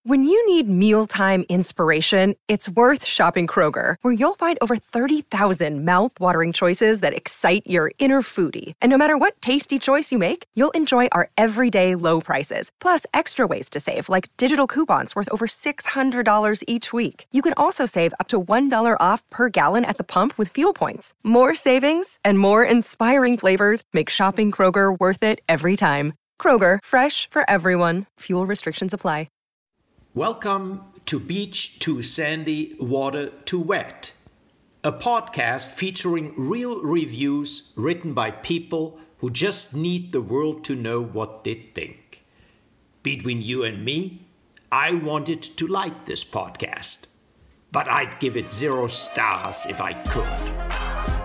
When you need mealtime inspiration, it's worth shopping Kroger, where you'll find over 30,000 mouth-watering choices that excite your inner foodie. And no matter what tasty choice you make, you'll enjoy our everyday low prices, plus extra ways to save, like digital coupons worth over $600 each week. You can also save up to $1 off per gallon at the pump with fuel points. More savings and more inspiring flavors make shopping Kroger worth it every time. Kroger, fresh for everyone. Fuel restrictions apply. Welcome to Beach Too Sandy, Water Too Wet, a podcast featuring real reviews written by people who just need the world to know what they think. Between you and me, I wanted to like this podcast, but I'd give it 0 stars if I could.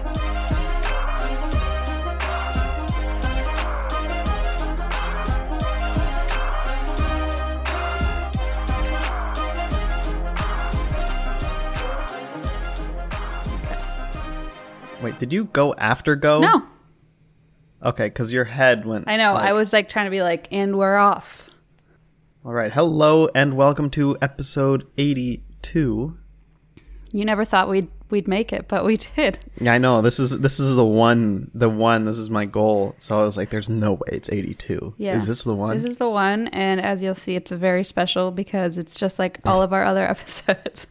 Wait, did you go after go? No. Okay, because your head went... I know. I was like trying to be like, and we're off. All right. Hello and welcome to episode 82. You never thought we'd make it, but we did. Yeah, I know. This is the one. This is my goal. So I was like, there's no way it's 82. Yeah. Is this the one? This is the one. And as you'll see, it's very special because it's just like all of our other episodes.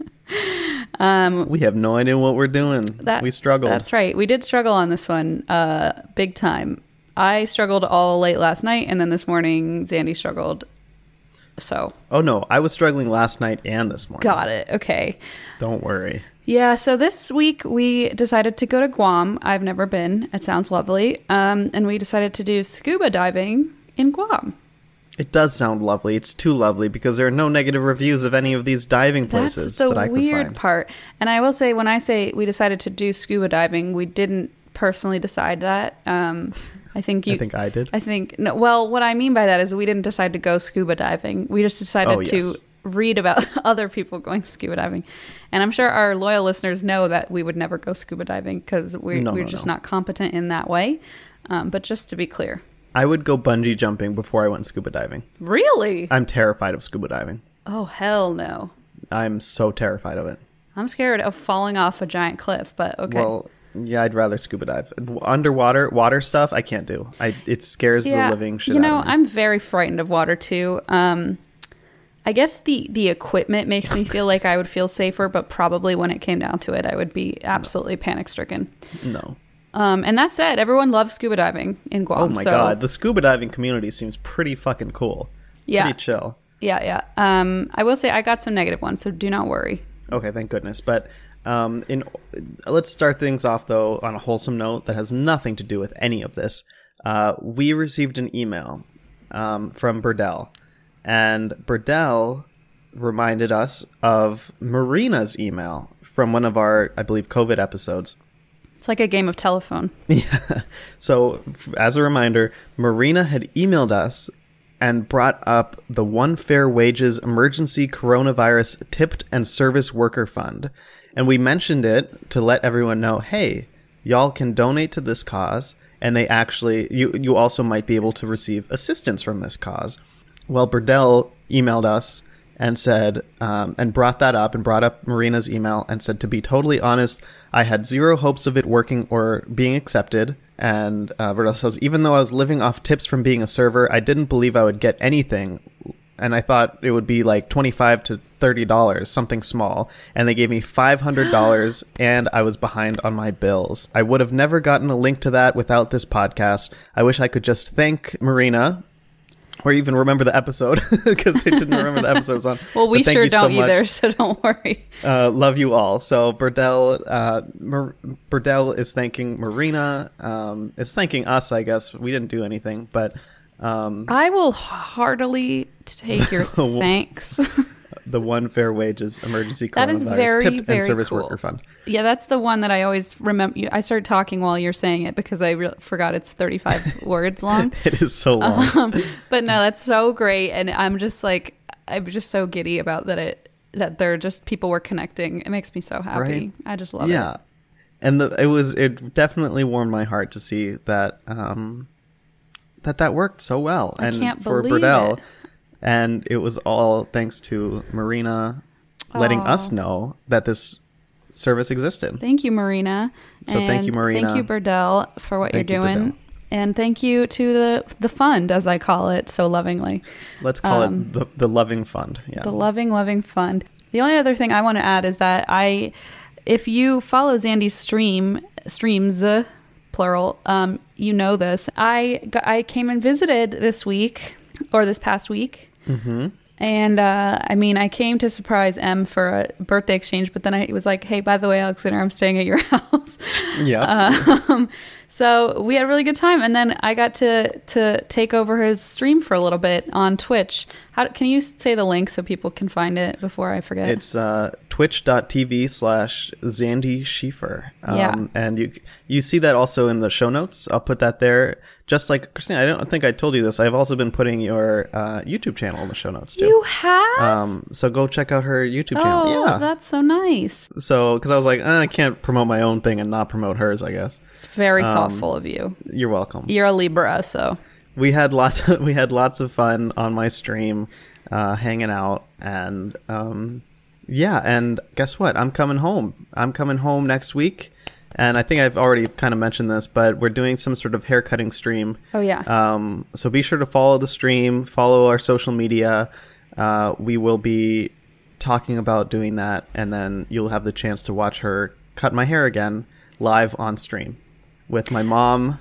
We have no idea what we're doing. We struggled. That's right. We did struggle on this one big time. I struggled all late last night, and then this morning, Zandy struggled. So. Oh, no. I was struggling last night and this morning. Got it. Okay. Don't worry. Yeah, so this week we decided to go to Guam. I've never been. It sounds lovely. And we decided to do scuba diving in Guam. It does sound lovely. It's too lovely because there are no negative reviews of any of these diving places that I could find. That's the weird part. And I will say, when I say we decided to do scuba diving, we didn't personally decide that. I think I did. No. Well, what I mean by that is we didn't decide to go scuba diving. We just decided to read about other people going scuba diving. And I'm sure our loyal listeners know that we would never go scuba diving because we're just not competent in that way. But just to be clear. I would go bungee jumping before I went scuba diving. Really? I'm terrified of scuba diving. Oh, hell no. I'm so terrified of it. I'm scared of falling off a giant cliff, but okay. Well, yeah, I'd rather scuba dive. Underwater, water stuff, I can't do. It scares the living shit out of me. I'm very frightened of water, too. I guess the equipment makes me feel like I would feel safer, but probably when it came down to it, I would be absolutely panic-stricken. No. And that said, everyone loves scuba diving in Guam. Oh my God. The scuba diving community seems pretty fucking cool. Yeah. Pretty chill. Yeah. I will say I got some negative ones, so do not worry. Okay, thank goodness. But let's start things off, though, on a wholesome note that has nothing to do with any of this. We received an email from Burdell. And Burdell reminded us of Marina's email from one of our, I believe, COVID episodes. It's like a game of telephone. Yeah. So, as a reminder, Marina had emailed us and brought up the One Fair Wages Emergency Coronavirus Tipped and Service Worker Fund. And we mentioned it to let everyone know, hey, y'all can donate to this cause, and they actually, you also might be able to receive assistance from this cause. Well, Burdell emailed us and said, and brought that up and brought up Marina's email and said, to be totally honest, I had zero hopes of it working or being accepted. And Burdell says, even though I was living off tips from being a server, I didn't believe I would get anything. And I thought it would be like $25 to $30, something small. And they gave me $500 and I was behind on my bills. I would have never gotten a link to that without this podcast. I wish I could just thank Marina, or even remember the episode, because I didn't remember the episode was on. Well, we sure don't either, so don't worry. Love you all. So Burdell is thanking Marina, is thanking us, I guess. We didn't do anything, but... I will heartily take your thanks. The One Fair Wages Emergency That is Coronavirus very, Tipped very and Service cool. Worker Fund. Yeah, that's the one that I always remember. I started talking while you're saying it because I forgot it's 35 words long. It is so long. But no, that's so great. And I'm just so giddy about that they're just, people were connecting. It makes me so happy. Right? I just love it. Yeah. And it definitely warmed my heart to see that, that worked so well. I and can't for believe Burdell, it. And it was all thanks to Marina letting us know that this service existed. Thank you, Marina. So thank you, Marina. Thank you, Burdell, for what you're doing. And thank you to the fund, as I call it so lovingly. Let's call it the Loving Fund. Yeah. The Loving Fund. The only other thing I want to add is that if you follow Zandy's streams, plural, you know this. I came and visited this past week. Mm-hmm. And I came to surprise M for a birthday exchange, but then I was like, hey, by the way, Alexander, I'm staying at your house. Yeah. So we had a really good time. And then I got to take over his stream for a little bit on Twitch. Can you say the link so people can find it before I forget? It's twitch.tv/Zandy Schiefer. And you see that also in the show notes. I'll put that there. Just like Christina, I don't think I told you this. I've also been putting your YouTube channel in the show notes too. You have? So go check out her YouTube channel. Oh, yeah, that's so nice. So, because I was like, I can't promote my own thing and not promote hers, I guess. It's very thoughtful of you. You're welcome. You're a Libra, so we had lots of fun on my stream, hanging out, and and guess what? I'm coming home. I'm coming home next week. And I think I've already kind of mentioned this, but we're doing some sort of haircutting stream. Oh, yeah. So be sure to follow the stream, follow our social media. We will be talking about doing that, and then you'll have the chance to watch her cut my hair again live on stream with our mom,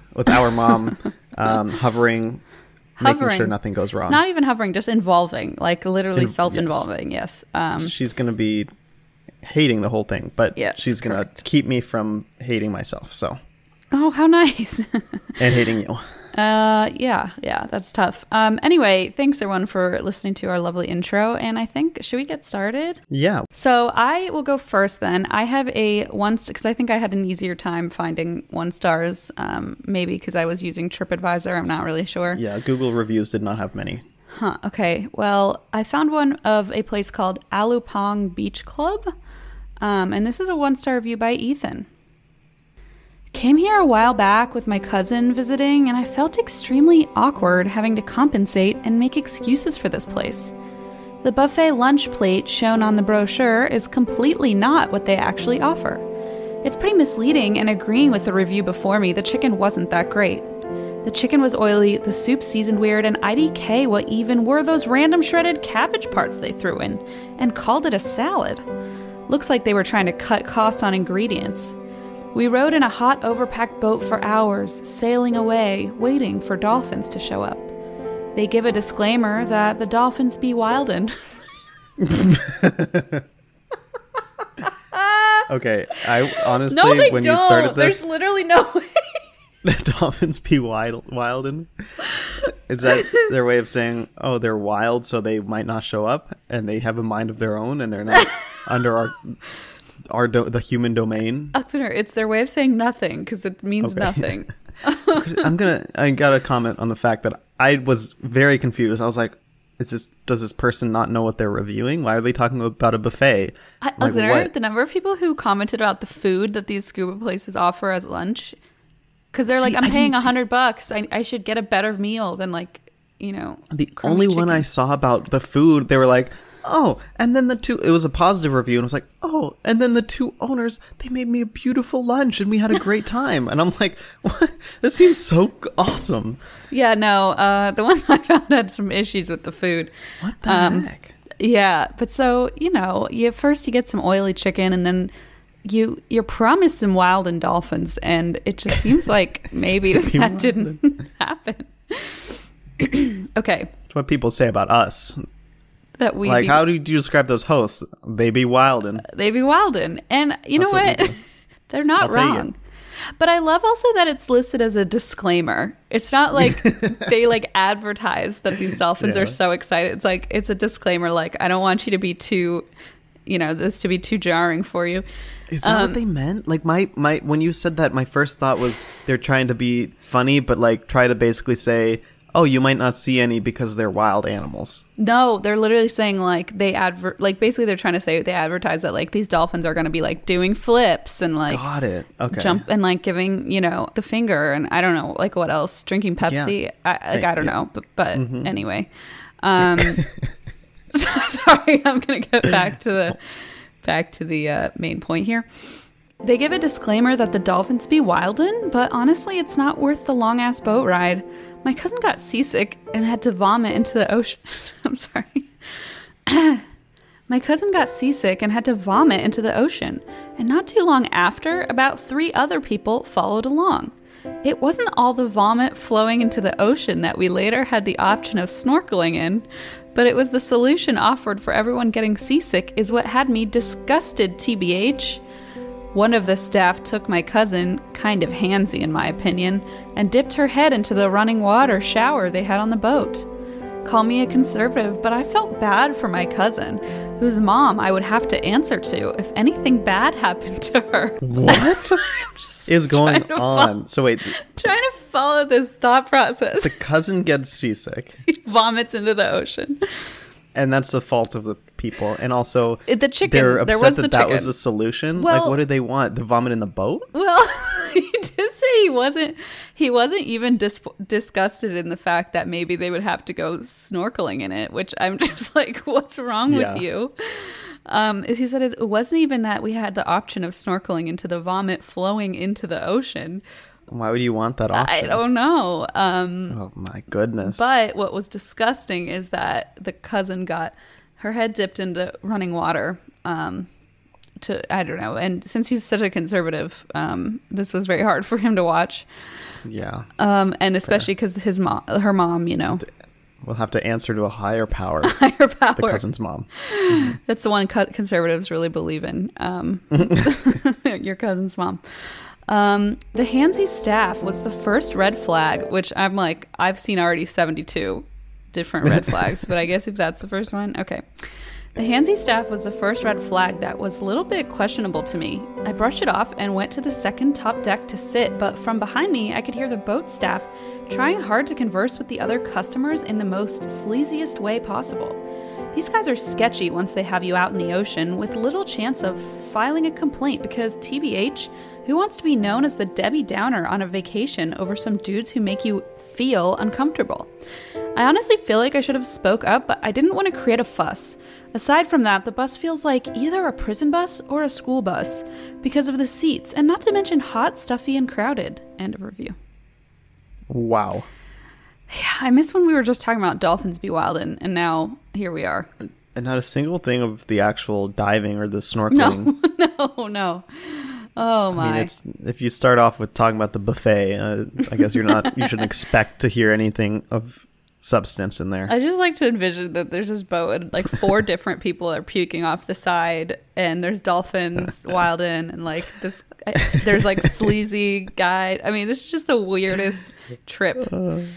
hovering, making sure nothing goes wrong. Not even hovering, just involving, like literally self-involving, yes. She's going to be hating the whole thing, but she's going to keep me from hating myself, so. Oh, how nice. And hating you. Yeah, that's tough. Anyway, thanks everyone for listening to our lovely intro, and I think, should we get started? Yeah. So I will go first then. I have a because I think I had an easier time finding 1 stars, maybe because I was using TripAdvisor, I'm not really sure. Yeah, Google reviews did not have many. Huh, okay. Well, I found one of a place called Alupong Beach Club, and this is a 1-star review by Ethan. Came here a while back with my cousin visiting, and I felt extremely awkward having to compensate and make excuses for this place. The buffet lunch plate shown on the brochure is completely not what they actually offer. It's pretty misleading, and agreeing with the review before me, the chicken wasn't that great. The chicken was oily, the soup seasoned weird, and IDK, what even were those random shredded cabbage parts they threw in, and called it a salad. Looks like they were trying to cut costs on ingredients. We rode in a hot, overpacked boat for hours, sailing away, waiting for dolphins to show up. They give a disclaimer that the dolphins be wildin'. Okay, I honestly, no, they when don't. You started this, there's literally no way. The dolphins be wildin'? Is that their way of saying, oh, they're wild, so they might not show up, and they have a mind of their own, and they're not under the human domain? Alexander, it's their way of saying nothing, because it means nothing. I got to comment on the fact that I was very confused. I was like, does this person not know what they're reviewing? Why are they talking about a buffet? Alexander, like, the number of people who commented about the food that these scuba places offer as lunch, because they're like, I'm paying $100. I should get a better meal than The only one I saw about the food, they were like, oh, and then it was a positive review, and I was like, oh, and then the 2 owners, they made me a beautiful lunch, and we had a great time. And I'm like, what? This seems so awesome. Yeah, no, the one I found had some issues with the food. What the heck? Yeah, but so, first you get some oily chicken, and then you're promised some wild and dolphins, and it just seems like maybe that didn't happen. Okay. That's what people say about us. That we how do you describe those hosts? They be wildin'. They be wildin'. And you know what? They're not wrong. But I love also that it's listed as a disclaimer. It's not like they advertise that these dolphins are so excited. It's like, it's a disclaimer, like, I don't want you to be too, this to be too jarring for you. Is that what they meant? Like my when you said that, my first thought was they're trying to be funny, but try to basically say, oh, you might not see any because they're wild animals. No, they're literally saying basically they're trying to say they advertise that these dolphins are going to be doing flips and got it. Okay. Jump and giving the finger and I don't know what else, drinking Pepsi. Yeah. I don't know, but anyway. Sorry, I'm gonna get back to the main point here. They give a disclaimer that the dolphins be wildin', but honestly, it's not worth the long-ass boat ride. My cousin got seasick and had to vomit into the ocean. I'm sorry. My cousin got seasick and had to vomit into the ocean, and not too long after, about 3 other people followed along. It wasn't all the vomit flowing into the ocean that we later had the option of snorkeling in, but it was the solution offered for everyone getting seasick is what had me disgusted, TBH. One of the staff took my cousin, kind of handsy in my opinion, and dipped her head into the running water shower they had on the boat. Call me a conservative, but I felt bad for my cousin, whose mom I would have to answer to if anything bad happened to her. What is going on? So wait. Trying to follow this thought process. The cousin gets seasick. He vomits into the ocean. And that's the fault of the people. And also, the chicken. They're upset there was that that was a solution. Well, like, what did they want? The vomit in the boat? Well, he did say he wasn't even disgusted in the fact that maybe they would have to go snorkeling in it, which I'm just like, what's wrong with you? He said it wasn't even that we had the option of snorkeling into the vomit flowing into the ocean. Why would you want that option? I don't know. Oh my goodness. But what was disgusting is that the cousin got her head dipped into running water. I don't know. And since he's such a conservative, this was very hard for him to watch. Yeah. And especially because her mom, we'll have to answer to a higher power. Higher power. The cousin's mom. That's the one conservatives really believe in. Your cousin's mom. The handsy staff was the first red flag, which I'm like, I've seen already 72 different red flags, but I guess if that's the first one, okay. The handsy staff was the first red flag that was a little bit questionable to me. I brushed it off and went to the second top deck to sit, but from behind me, I could hear the boat staff trying hard to converse with the other customers in the most sleaziest way possible. These guys are sketchy once they have you out in the ocean with little chance of filing a complaint because TBH, who wants to be known as the Debbie Downer on a vacation over some dudes who make you feel uncomfortable? I honestly feel like I should have spoke up, but I didn't want to create a fuss. Aside from that, the bus feels like either a prison bus or a school bus because of the seats, and not to mention hot, stuffy, and crowded. End of review. Wow. Yeah, I miss when we were just talking about dolphins be wild, and now here we are. And not a single thing of the actual diving or the snorkeling. No. Oh my! I mean, if you start off with talking about the buffet, I guess you shouldn't expect to hear anything of substance in there. I just like to envision that there's this boat and like 4 different people are puking off the side, and there's dolphins wild in, and like this, there's like sleazy guy. I mean, this is just the weirdest trip.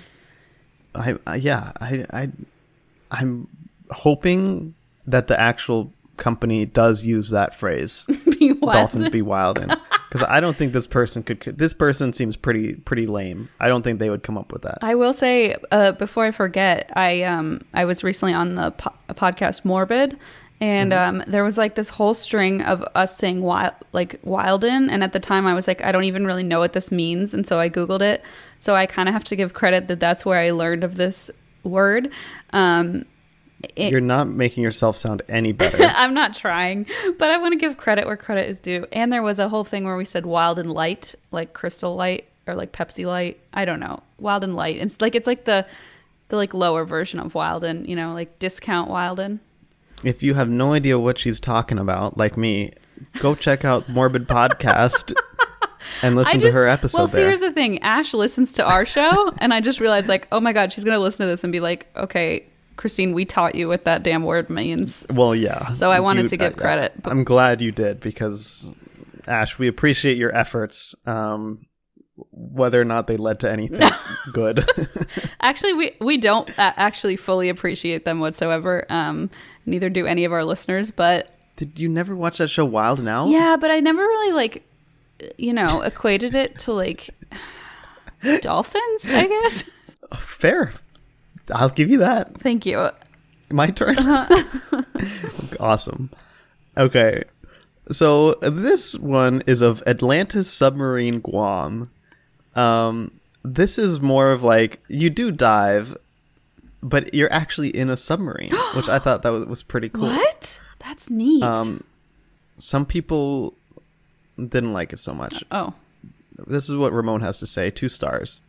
I'm hoping that the actual company does use that phrase. Dolphins be wild in. Because I don't think this person could. This person seems pretty lame. I don't think they would come up with that. I will say, before I forget, I was recently on the podcast Morbid, and there was like this whole string of us saying wildin, and at the time I was like, I don't even really know what this means, and so I Googled it. So I kind of have to give credit that that's where I learned of this word. You're not making yourself sound any better. I'm not trying, but I want to give credit where credit is due. And there was a whole thing where we said wild and light, like Crystal Light or like Pepsi Light. I don't know. Wild and light. It's like the like lower version of wild and, like discount wild and. If you have no idea what she's talking about, like me, go check out Morbid Podcast and listen to her episode. Well, see, here's the thing. Ash listens to our show, and I just realized, like, oh my God, she's going to listen to this and be like, okay, Christine, we taught you what that damn word means. Well, yeah. So I wanted to give credit. But I'm glad you did, because, Ash, we appreciate your efforts, whether or not they led to anything good. Actually, we don't actually fully appreciate them whatsoever. Neither do any of our listeners, but... Did you never watch that show Wild 'N Out? Yeah, but I never really, equated it to, dolphins, I guess. Fair. I'll give you that. Thank you. My turn? Awesome. Okay. So this one is of Atlantis Submarine, Guam. This is more of like, you do dive, but you're actually in a submarine, which I thought that was pretty cool. What? That's neat. Some people didn't like it so much. Oh. This is what Ramon has to say. 2 stars.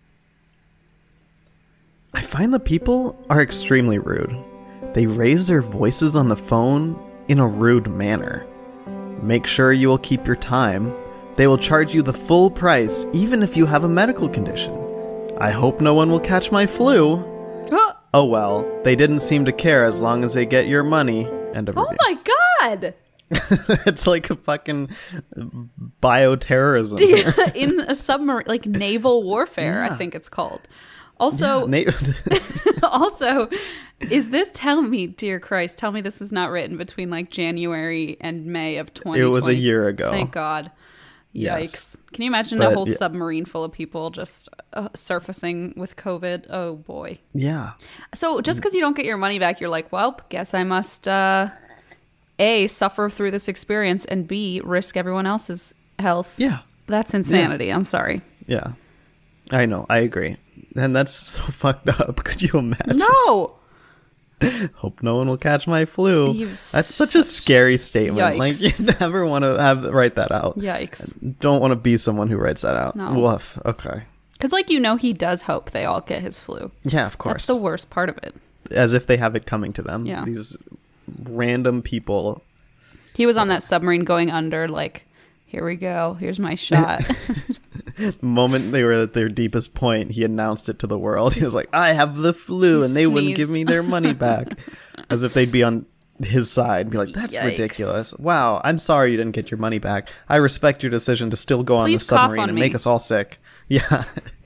I find the people are extremely rude. They raise their voices on the phone in a rude manner. Make sure you will keep your time. They will charge you the full price, even if you have a medical condition. I hope no one will catch my flu. Oh well, they didn't seem to care as long as they get your money. End of review. Oh my god! It's like a fucking bioterrorism. In a submarine, like naval warfare, I think it's called. Also, also, is this, tell me, dear Christ, tell me this was not written between like January and May of 2020. It was a year ago. Thank God. Yikes. Yes. Can you imagine a whole submarine full of people just surfacing with COVID? Oh, boy. Yeah. So just because you don't get your money back, you're like, well, guess I must, A, suffer through this experience, and B, risk everyone else's health. Yeah. That's insanity. Yeah. I'm sorry. Yeah. I know. I agree. And that's so fucked up. Could you imagine? No. Hope no one will catch my flu. That's such a scary statement. Yikes. Like, you never want to write that out. Yikes. Don't want to be someone who writes that out. No. Woof. Okay. Because, like, he does hope they all get his flu. Yeah, of course. That's the worst part of it. As if they have it coming to them. Yeah. These random people. He was on that submarine going under, like, here we go. Here's my shot. The moment they were at their deepest point, he announced it to the world. He was like, I have the flu, and they wouldn't give me their money back. As if they'd be on his side and be like, that's ridiculous. Wow, I'm sorry you didn't get your money back. I respect your decision to still go on the submarine and make us all sick. Yeah.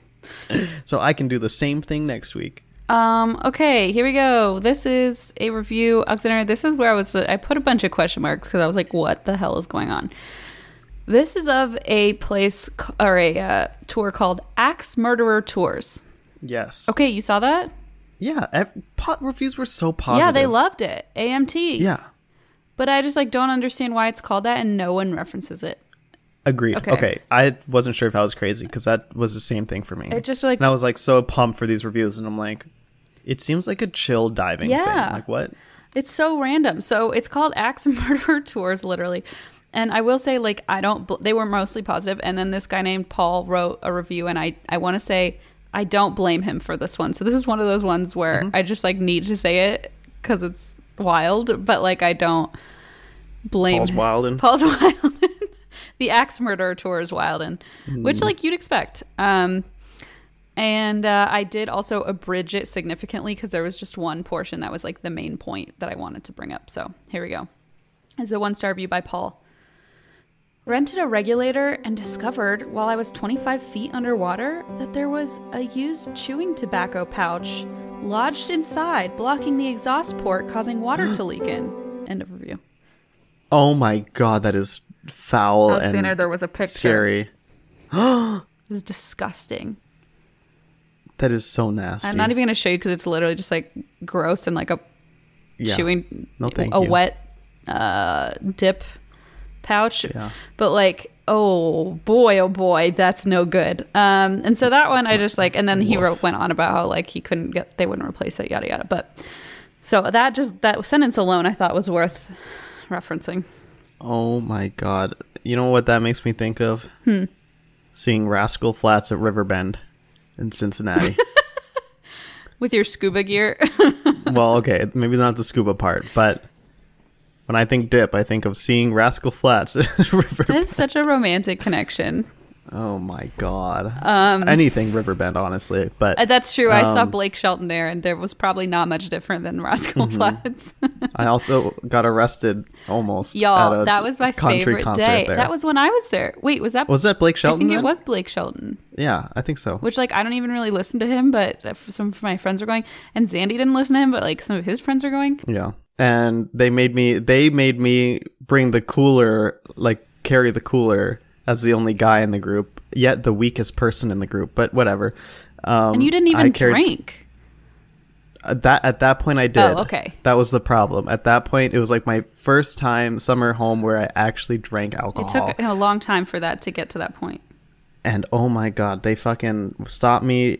So I can do the same thing next week. Okay, here we go. This is a review. Alexander, this is where I put a bunch of question marks because I was like, what the hell is going on? This is of a place or a tour called Axe Murderer Tours. Yes. Okay, you saw that? Yeah, reviews were so positive. Yeah, they loved it. AMT. Yeah. But I just don't understand why it's called that and no one references it. Agreed. Okay. I wasn't sure if I was crazy because that was the same thing for me. It just and I was so pumped for these reviews, and I'm like, it seems like a chill diving thing. Like, what? It's so random. So it's called Axe Murderer Tours, literally. And I will say, they were mostly positive. And then this guy named Paul wrote a review, and I want to say I don't blame him for this one. So this is one of those ones where I just need to say it because it's wild, but I don't blame Paul's wildin'. Paul's wildin'. The Axe Murderer Tour is wildin', which you'd expect. And I did also abridge it significantly because there was just one portion that was the main point that I wanted to bring up. So here we go. It's a 1-star review by Paul. Rented a regulator and discovered while I was 25 feet underwater that there was a used chewing tobacco pouch lodged inside, blocking the exhaust port, causing water to leak in. End of review. Oh my god, that is foul. Alexander, and there was a picture. Scary. It was disgusting. That is so nasty. I'm not even going to show you because it's literally just gross and a chewing, wet dip pouch. Yeah. But oh boy, that's no good. And so that one I just and then he went on about how he couldn't they wouldn't replace it, yada yada. But so that sentence alone I thought was worth referencing. Oh my god. You know what that makes me think of? Seeing Rascal Flatts at Riverbend in Cincinnati. With your scuba gear. Well, okay, maybe not the scuba part, but when I think dip, I think of seeing Rascal Flatts at Riverbend. That's such a romantic connection. Oh my god. Anything Riverbend, honestly. But that's true. I saw Blake Shelton there, and there was probably not much different than Rascal Flatts. I also got arrested almost. Y'all, that was my favorite day. There. That was when I was there. Wait, was that Blake Shelton? I think it was Blake Shelton. Yeah, I think so. Which I don't even really listen to him, but some of my friends were going, and Zandy didn't listen to him, but some of his friends are going. Yeah, and they made me bring the cooler, carry the cooler as the only guy in the group, yet the weakest person in the group. But whatever. And you didn't even drink. At that point I did. Oh, okay. That was the problem. At that point, it was my first time summer home where I actually drank alcohol. It took a long time for that to get to that point. And oh my god, they fucking stopped me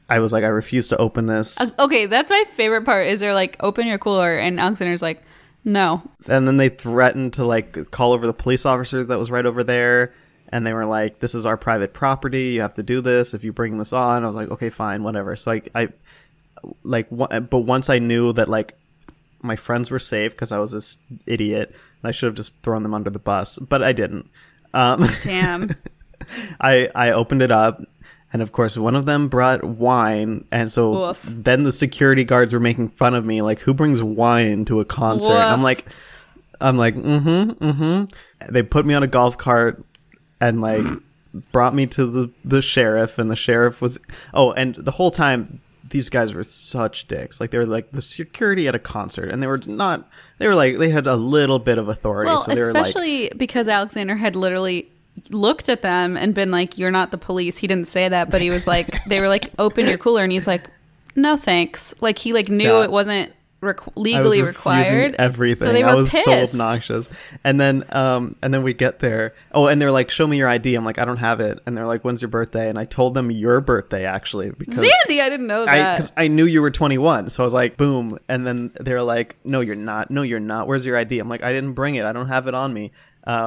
I was like, I refuse to open this. Okay, that's my favorite part. Is they're like, open your cooler, and Alexander's like, no. And then they threatened to like call over the police officer that was right over there. And they were like, this is our private property. You have to do this if you bring this on. I was like, okay, fine, whatever. So but once I knew that like my friends were safe because I was this idiot, and I should have just thrown them under the bus, but I didn't. Damn. I opened it up. And of course, one of them brought wine. And so then the security guards were making fun of me, like, who brings wine to a concert? And I'm like, They put me on a golf cart and like brought me to the sheriff. And the sheriff was, and the whole time, these guys were such dicks. Like, they were like the security at a concert. And they had a little bit of authority. Well, so they especially because Alexander had literally looked at them and been like, you're not the police. He didn't say that, but he was like, they were like, open your cooler, and he's like, no thanks. Like, he like knew it wasn't legally required. Everything. So they were pissed. So obnoxious. And then we get there. And they're like, show me your ID. I'm like, I don't have it. And they're like, when's your birthday? And I told them your birthday, actually, because Zandy, I didn't know that. Because I knew you were 21. So I was like, boom. And then they're like, no, you're not. No, you're not. Where's your ID? I'm like, I didn't bring it. I don't have it on me.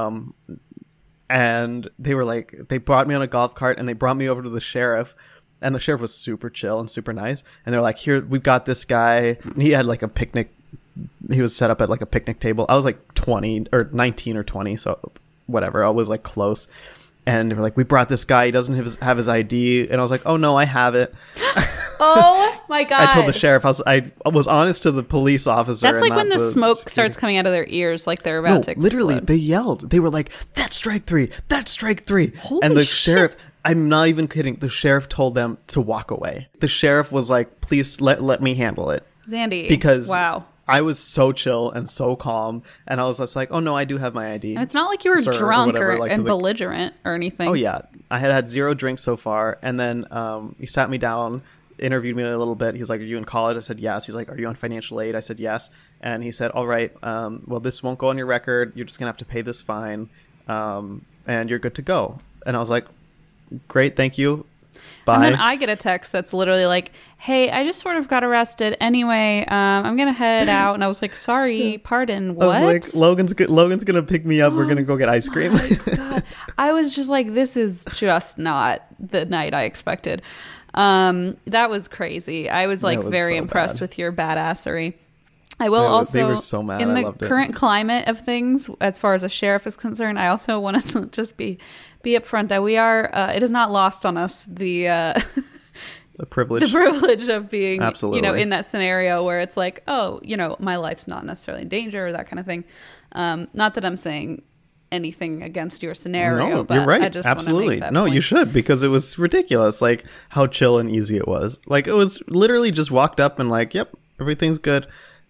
And they were like, they brought me on a golf cart and they brought me over to the sheriff. And the sheriff was super chill and super nice. And they're like, here, we've got this guy. He had like a picnic. He was set up at like a picnic table. I was like 20 or 19 or 20. So whatever. I was like close. And they were like, we brought this guy. He doesn't have his ID. And I was like, oh no, I have it. Oh my God. I told the sheriff, I was honest to the police officer. That's like when the smoke starts coming out of their ears, like they're about to explode. Literally, they yelled. They were like, that's strike three. That's strike three. Holy shit. Sheriff, I'm not even kidding. The sheriff told them to walk away. The sheriff was like, please let me handle it. Zandy. Because wow. I was so chill and so calm. And I was just like, oh no, I do have my ID. And it's not like you were drunk and belligerent or anything. Oh yeah. I had 0 drinks so far. And then he sat me down, interviewed me a little bit. He's like, are you in college? I said yes. He's like, are you on financial aid? I said yes. And he said, all right, well, this won't go on your record. You're just gonna have to pay this fine, and you're good to go. And I was like, great, thank you, bye. And then I get a text that's literally like, hey, I just sort of got arrested anyway, I'm gonna head out. And I was like, sorry, pardon, what? I was like, Logan's gonna pick me up. We're gonna go get ice cream. My God. I was just like, this is just not the night I expected. That was crazy. I was like very impressed with your badassery. I will also, they were so mad. In the current climate of things, as far as a sheriff is concerned, I also wanted to just be upfront that we are, it is not lost on us, the privilege of being, in that scenario where it's like, oh, my life's not necessarily in danger or that kind of thing. Not that I'm saying anything against your scenario, no, but you're right. I just absolutely want to make that no point. You should, because it was ridiculous, like how chill and easy it was. Like, it was literally just walked up and like, yep, everything's good,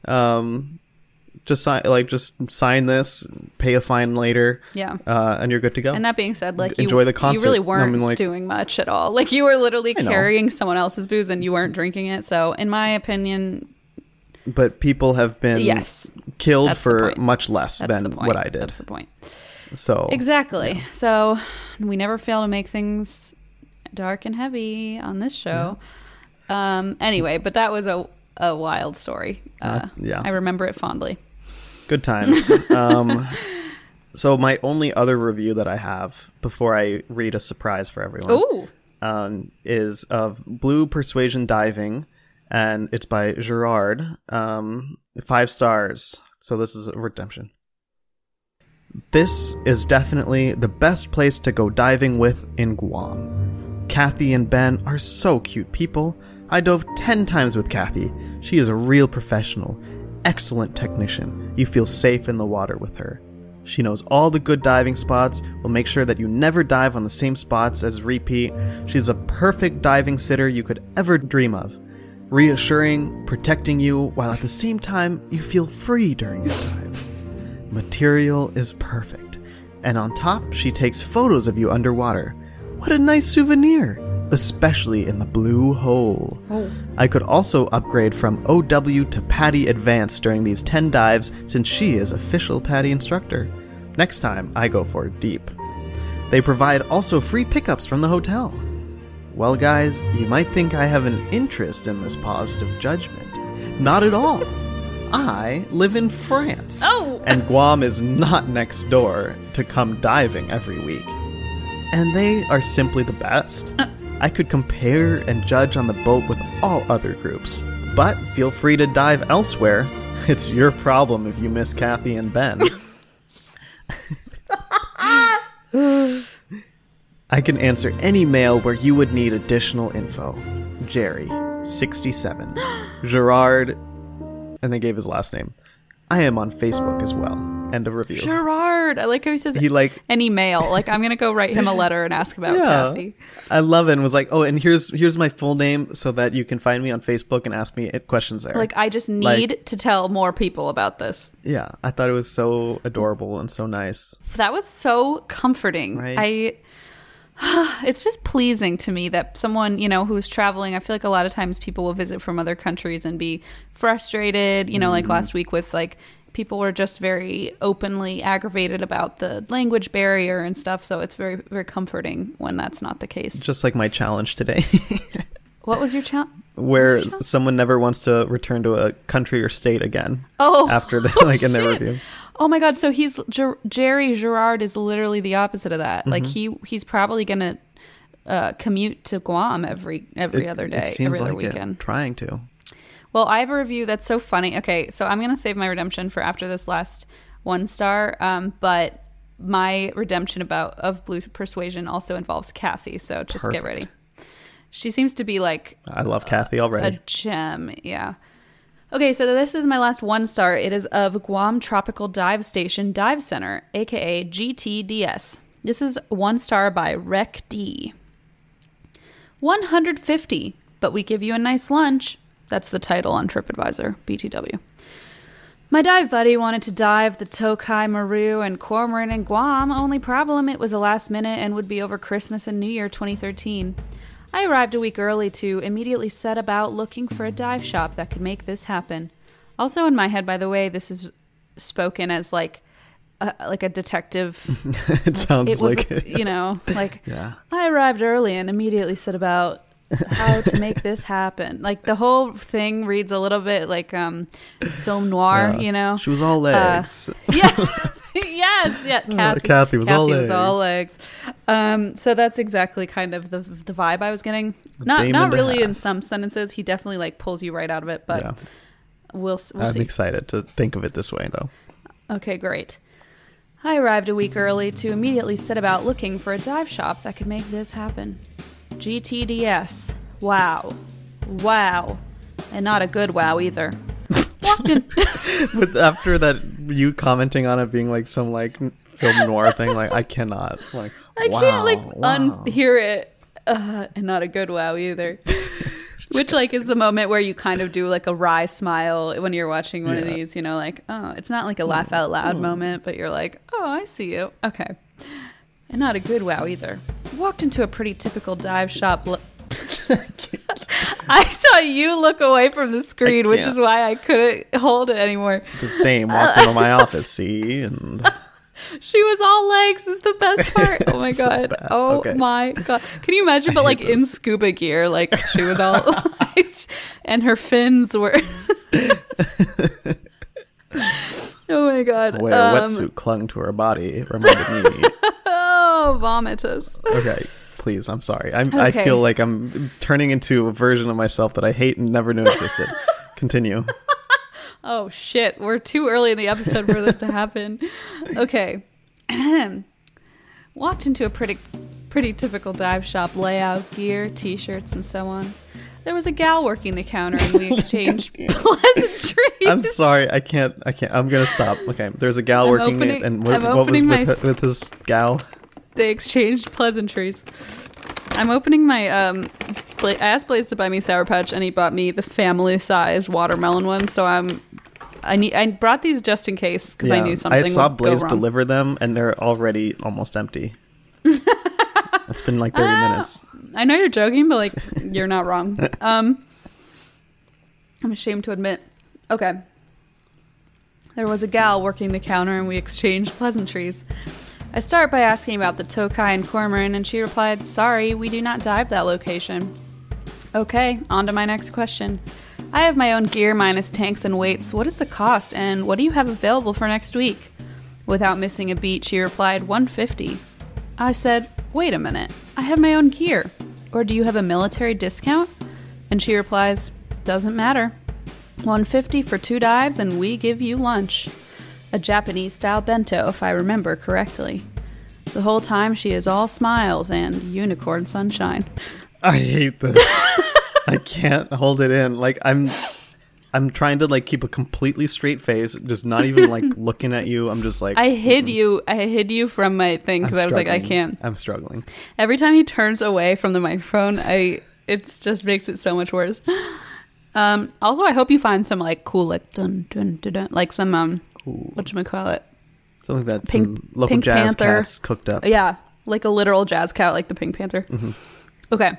just sign this, pay a fine later, and you're good to go. And that being said, like, enjoy the concert. You really weren't doing much at all. Like, you were literally carrying someone else's booze and you weren't drinking it. So in my opinion, but people have been killed for much less than what I did. That's the point. So exactly. Yeah. So we never fail to make things dark and heavy on this show. Yeah. Anyway, but that was a wild story. I remember it fondly. Good times. So my only other review that I have before I read a surprise for everyone is of Blue Persuasion Diving, and it's by Gerard. 5 stars. So this is a redemption. This is definitely the best place to go diving with in Guam. Kathy and Ben are so cute people. I dove 10 times with Kathy. She is a real professional, excellent technician. You feel safe in the water with her. She knows all the good diving spots, will make sure that you never dive on the same spots as repeat. She's a perfect diving sitter you could ever dream of. Reassuring, protecting you, while at the same time you feel free during your dives. Material is perfect. And on top, she takes photos of you underwater. What a nice souvenir! Especially in the blue hole. I could also upgrade from OW to PADI Advanced during these 10 dives, since she is official PADI instructor. Next time, I go for deep. They provide also free pickups from the hotel. Well, guys, you might think I have an interest in this positive judgment. Not at all. I live in France. Oh! And Guam is not next door to come diving every week. And they are simply the best. I could compare and judge on the boat with all other groups. But feel free to dive elsewhere. It's your problem if you miss Kathy and Ben. I can answer any mail where you would need additional info. Jerry, 67. Gerard, and they gave his last name. I am on Facebook as well. End of review. Gerard. I like how he says any mail. Like, I'm going to go write him a letter and ask about Kathy. I love it. And was like, oh, and here's my full name so that you can find me on Facebook and ask me questions there. Like, I just need to tell more people about this. Yeah. I thought it was so adorable and so nice. That was so comforting. Right? It's just pleasing to me that someone, who's traveling, I feel like a lot of times people will visit from other countries and be frustrated, like last week with like people were just very openly aggravated about the language barrier and stuff. So it's very, very comforting when that's not the case. Just like my challenge today. What was your challenge? Where someone never wants to return to a country or state again. Oh, after they in their review. Oh my God! So Jerry Gerard is literally the opposite of that. Like he's probably gonna commute to Guam every other day, it seems every other like weekend. Trying to. Well, I have a review that's so funny. Okay, so I'm gonna save my redemption for after this last 1 star. But my redemption of Blue Persuasion also involves Kathy. So just get ready. She seems to be like I love Kathy already. A gem, yeah. Okay, so this is my last 1 star. It is of Guam Tropical Dive Station Dive Center, aka GTDS. This is 1 star by Rec D. 150, but we give you a nice lunch. That's the title on TripAdvisor, BTW. My dive buddy wanted to dive the Tokai Maru and Cormorant in Guam. Only problem, it was a last minute and would be over Christmas and New Year 2013. I arrived a week early to immediately set about looking for a dive shop that could make this happen. Also in my head, by the way, this is spoken as like a detective. It sounds like it. Yeah. I arrived early and immediately set about how to make this happen. Like the whole thing reads a little bit like film noir, She was all legs. Kathy was all legs. So that's exactly kind of the vibe I was getting. Not really in some sentences. He definitely like pulls you right out of it, but we'll see. I'm excited to think of it this way though. Okay, great. I arrived a week early to immediately set about looking for a dive shop that could make this happen. GTDS. Wow. And not a good wow either. Walked in. But after that, you commenting on it being like some like film noir thing, like I cannot like. I can't unhear it. And not a good wow either. Which like is the moment where you kind of do like a wry smile when you're watching one of these. Like it's not like a laugh out loud moment, but you're like, oh, I see you. Okay. And not a good wow either. Walked into a pretty typical dive shop. I saw you look away from the screen, which is why I couldn't hold it anymore. This dame walked into my office, and she was all legs is the best part. Oh my God. My God. Can you imagine, but like in scuba gear, like she was all legs and her fins were. Oh my God. The way her wetsuit clung to her body, it reminded me. Oh, vomitus. Okay, please, I'm sorry. I feel like I'm turning into a version of myself that I hate and never knew existed. Continue. Oh, shit. We're too early in the episode for this to happen. Okay. Walked into a pretty typical dive shop, layout, gear, t-shirts, and so on. There was a gal working the counter and we exchanged pleasantries. I'm sorry, I can't. I'm gonna stop. Okay, there's a gal working it, and what was with this gal? They exchanged pleasantries. I'm opening my I asked Blaze to buy me Sour Patch, and he bought me the family size watermelon one. So I brought these just in case because I knew something. I saw Blaze deliver them, and they're already almost empty. It's been like 30 minutes. I know you're joking, but like you're not wrong. I'm ashamed to admit. Okay. There was a gal working the counter and we exchanged pleasantries. I start by asking about the Tokai and Cormoran, and she replied, "Sorry, we do not dive that location." Okay, on to my next question. I have my own gear minus tanks and weights. What is the cost, and what do you have available for next week? Without missing a beat, she replied, $150. I said, wait a minute, I have my own gear. Or do you have a military discount? And she replies, doesn't matter. $150 for 2 dives, and we give you lunch. A Japanese-style bento, if I remember correctly. The whole time she is all smiles and unicorn sunshine. I hate this. I can't hold it in. Like, I'm trying to like keep a completely straight face, just not even like looking at you. I'm just like, I hid you from my thing because I was like, I can't. I'm struggling. Every time he turns away from the microphone, it just makes it so much worse. Also, I hope you find some like cool like dun dun dun, dun like some whatchamacallit, something that some local Pink jazz Panther. cats cooked up. Yeah, like a literal jazz cat, like the Pink Panther. Mm-hmm. Okay.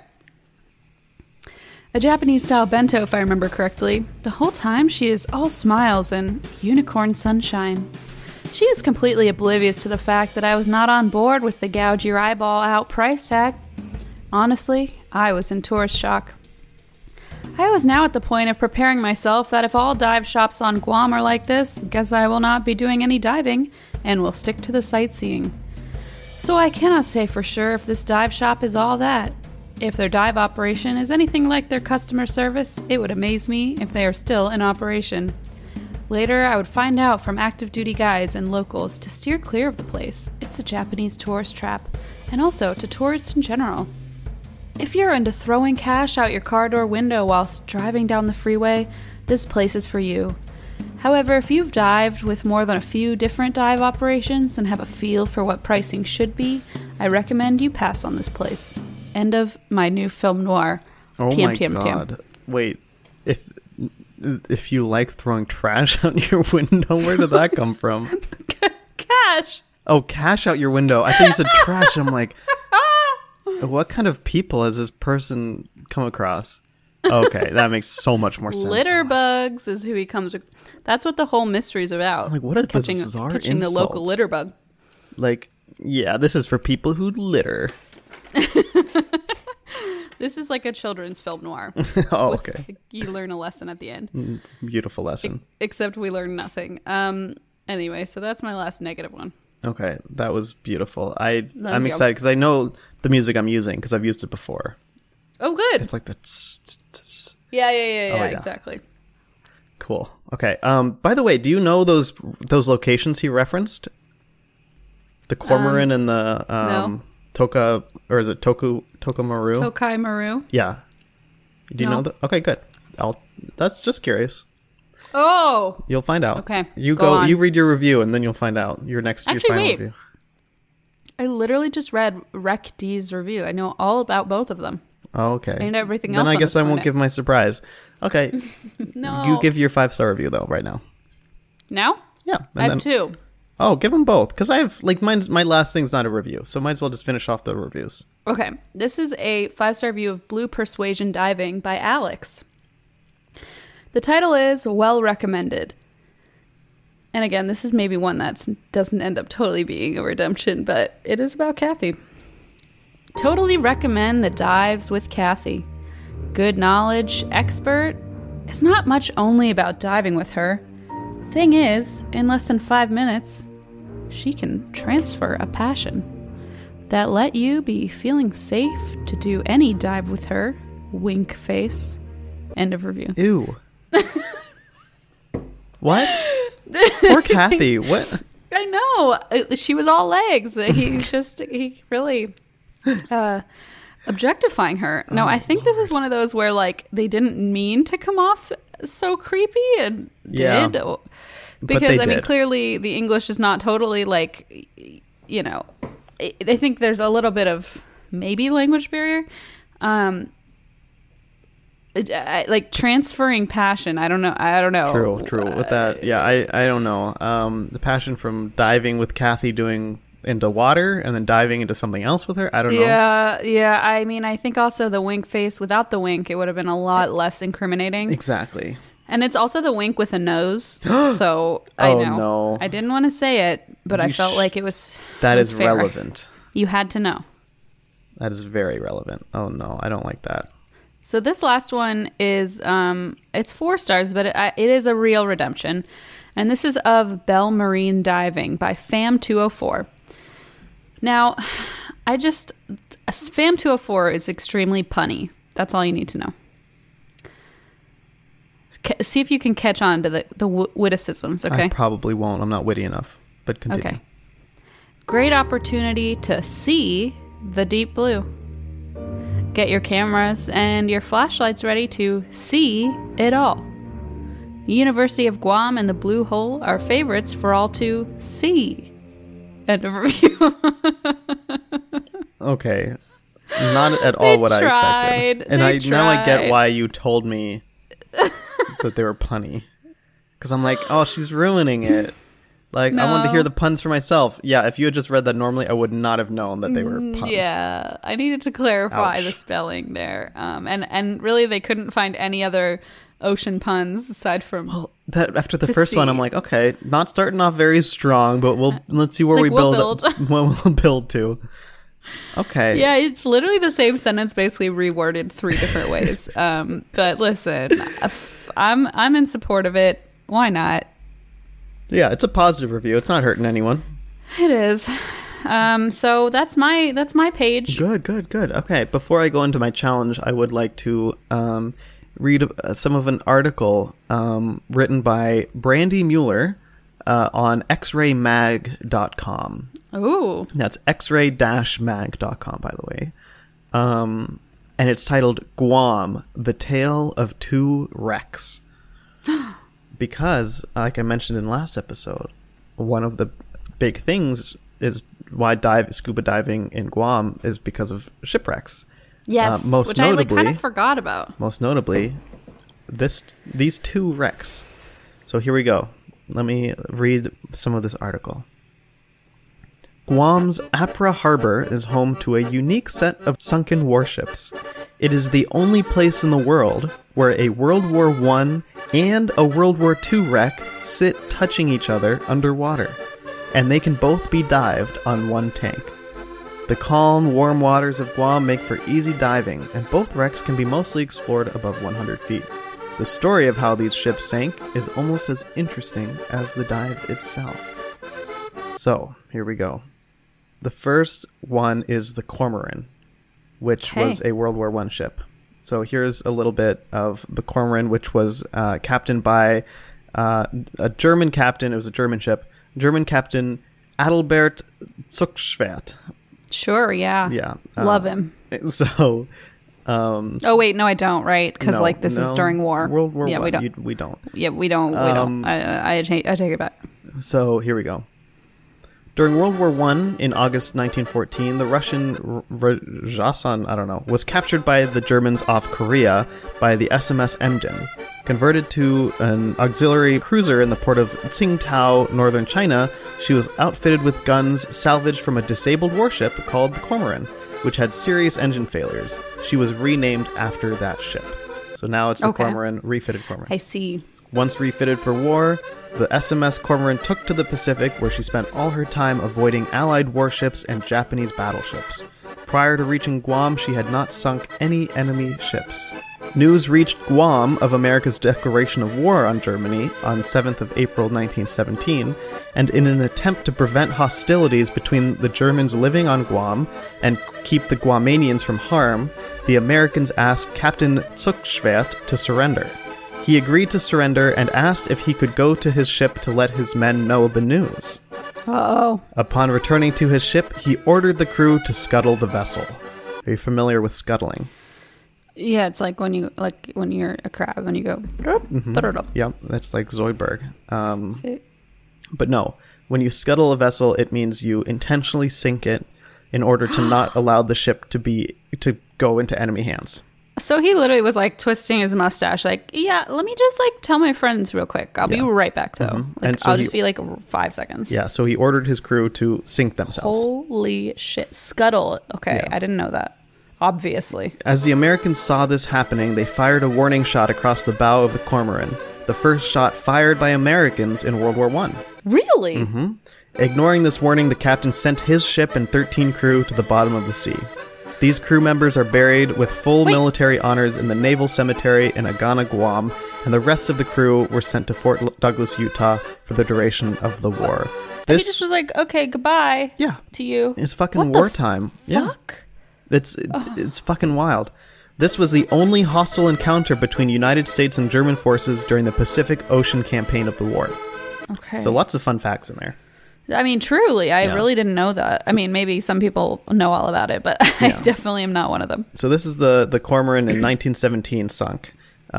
A Japanese-style bento, if I remember correctly. The whole time, she is all smiles and unicorn sunshine. She is completely oblivious to the fact that I was not on board with the gouge your eyeball out price tag. Honestly, I was in tourist shock. I was now at the point of preparing myself that if all dive shops on Guam are like this, guess I will not be doing any diving and will stick to the sightseeing. So I cannot say for sure if this dive shop is all that. If their dive operation is anything like their customer service, it would amaze me if they are still in operation. Later, I would find out from active duty guides and locals to steer clear of the place. It's a Japanese tourist trap, and also to tourists in general. If you're into throwing cash out your car door window whilst driving down the freeway, this place is for you. However, if you've dived with more than a few different dive operations and have a feel for what pricing should be, I recommend you pass on this place. End of my new film noir. Oh my god. Wait, if you like throwing trash out your window, where did that come from? Cash. Oh, cash out your window. I thought you said trash. I'm like, what kind of people has this person come across? Okay, that makes so much more sense. Litter bugs is who he comes. That's what the whole mystery's about. Like, what a bizarre catching the local litter bug. Like, yeah, this is for people who litter. This is like a children's film noir. Oh, okay. You learn a lesson at the end. Beautiful lesson. Except we learn nothing. Anyway, so that's my last negative one. Okay, that was beautiful. I'm excited because I know the music I'm using because I've used it before. Oh, good. It's like the tss, tss, tss. Yeah, exactly. Cool. Okay. By the way, do you know those locations he referenced? The Cormoran and the no. Toka, or is it Tokaimaru? Tokaimaru. Yeah. Do you know that? Okay, good. That's just curious. Oh. You'll find out. Okay. You read your review and then you'll find out your final review. I literally just read Rec D's review. I know all about both of them. Oh, okay. And everything else. Then I guess I won't give my surprise. Okay. No. You give your 5-star review though right now. Now? Yeah. I have 2. Oh, give them both. Because I have, like, my last thing's not a review. So might as well just finish off the reviews. Okay. This is a 5-star review of Blue Persuasion Diving by Alex. The title is Well Recommended. And again, this is maybe one that doesn't end up totally being a redemption, but it is about Kathy. Totally recommend the dives with Kathy. Good knowledge, expert. It's not much only about diving with her. Thing is, in less than 5 minutes, she can transfer a passion that let you be feeling safe to do any dive with her. Wink face. End of review. Ew. What? Poor Kathy. What? I know. She was all legs. He really objectifying her. No, I think this is one of those where like they didn't mean to come off so creepy and did. Because I mean, clearly the English is not totally like, you know, I think there's a little bit of maybe language barrier. Like transferring passion. I don't know. True. With that, yeah, I don't know. The passion from diving with Kathy doing into water and then diving into something else with her. I don't know. Yeah. I mean, I think also the wink face without the wink, it would have been a lot less incriminating. Exactly. And it's also the wink with a nose. So I know. No. I didn't want to say it, but I felt like it was That is fair. relevant. You had to know. That is very relevant. Oh no, I don't like that. So this last one is, it's 4 stars, but it is a real redemption. And this is of Bell Marine Diving by Fam204. Now, Fam204 is extremely punny. That's all you need to know. See if you can catch on to the witticisms, okay? I probably won't. I'm not witty enough, but continue. Okay. Great opportunity to see the deep blue. Get your cameras and your flashlights ready to see it all. University of Guam and the Blue Hole are favorites for all to see. End of review. Okay. Not at all what I expected. And now I get why you told me that they were punny. Because I'm like, oh, she's ruining it. Like, I wanted to hear the puns for myself. Yeah, if you had just read that normally, I would not have known that they were puns. Yeah, I needed to clarify the spelling there. And really, they couldn't find any other ocean puns aside from... Well, that after the first one, I'm like, okay, not starting off very strong, but let's see where we'll build to. Okay. Yeah, it's literally the same sentence, basically reworded 3 different ways. But listen, I'm in support of it. Why not? Yeah, it's a positive review. It's not hurting anyone. It is. So that's my page. Good. Okay, before I go into my challenge, I would like to read some of an article written by Brandy Mueller on xraymag.com. Ooh. That's xray-mag.com, by the way. And it's titled Guam, The Tale of Two Wrecks. Because, like I mentioned in last episode, one of the big things is why scuba diving in Guam is because of shipwrecks. Yes, which I kind of forgot about. Most notably, these 2 wrecks. So here we go. Let me read some of this article. Guam's Apra Harbor is home to a unique set of sunken warships. It is the only place in the world where a World War I and a World War II wreck sit touching each other underwater, and they can both be dived on one tank. The calm, warm waters of Guam make for easy diving, and both wrecks can be mostly explored above 100 feet. The story of how these ships sank is almost as interesting as the dive itself. So, here we go. The first one is the Cormoran, which was a World War I ship. So here's a little bit of the Cormoran, which was captained by a German captain. It was a German ship. German captain Adalbert Zuckschwert. Sure, yeah. Yeah. Love him. So... oh, wait, no, I don't, right? Because, this is during war. World War I. We don't. We don't. Yeah, we don't. I take it back. So here we go. During World War I, in August 1914, the Russian Ryazan, was captured by the Germans off Korea by the SMS Emden. Converted to an auxiliary cruiser in the port of Tsingtao, northern China, she was outfitted with guns salvaged from a disabled warship called the Cormoran, which had serious engine failures. She was renamed after that ship. So now it's the Cormoran, refitted Cormoran. I see. Once refitted for war, the SMS Cormoran took to the Pacific, where she spent all her time avoiding Allied warships and Japanese battleships. Prior to reaching Guam, she had not sunk any enemy ships. News reached Guam of America's declaration of war on Germany on 7th of April 1917, and in an attempt to prevent hostilities between the Germans living on Guam and keep the Guamanians from harm, the Americans asked Captain Zuckschwert to surrender. He agreed to surrender and asked if he could go to his ship to let his men know the news. Uh-oh. Upon returning to his ship, he ordered the crew to scuttle the vessel. Are you familiar with scuttling? Yeah, it's like when you're a crab and you go... Yep, that's like Zoidberg. But no, when you scuttle a vessel, it means you intentionally sink it in order to not allow the ship to go into enemy hands. So he literally was like twisting his mustache, like, yeah, let me just like tell my friends real quick. I'll be right back though. Mm-hmm. Like, so I'll just be like 5 seconds. Yeah, so he ordered his crew to sink themselves. Holy shit. Scuttle. Okay, yeah. I didn't know that. Obviously. As the Americans saw this happening, they fired a warning shot across the bow of the Cormoran. The first shot fired by Americans in World War I. Really? Mm-hmm. Ignoring this warning, the captain sent his ship and 13 crew to the bottom of the sea. These crew members are buried with full military honors in the Naval Cemetery in Agana, Guam, and the rest of the crew were sent to Fort Douglas, Utah for the duration of the war. He just was like, okay, goodbye to you. It's fucking wartime. Fuck? Yeah. It's fucking wild. This was the only hostile encounter between United States and German forces during the Pacific Ocean campaign of the war. Okay. So lots of fun facts in there. I mean, truly, I really didn't know that. I mean, maybe some people know all about it, but I definitely am not one of them. So this is the Cormoran in 1917 sunk.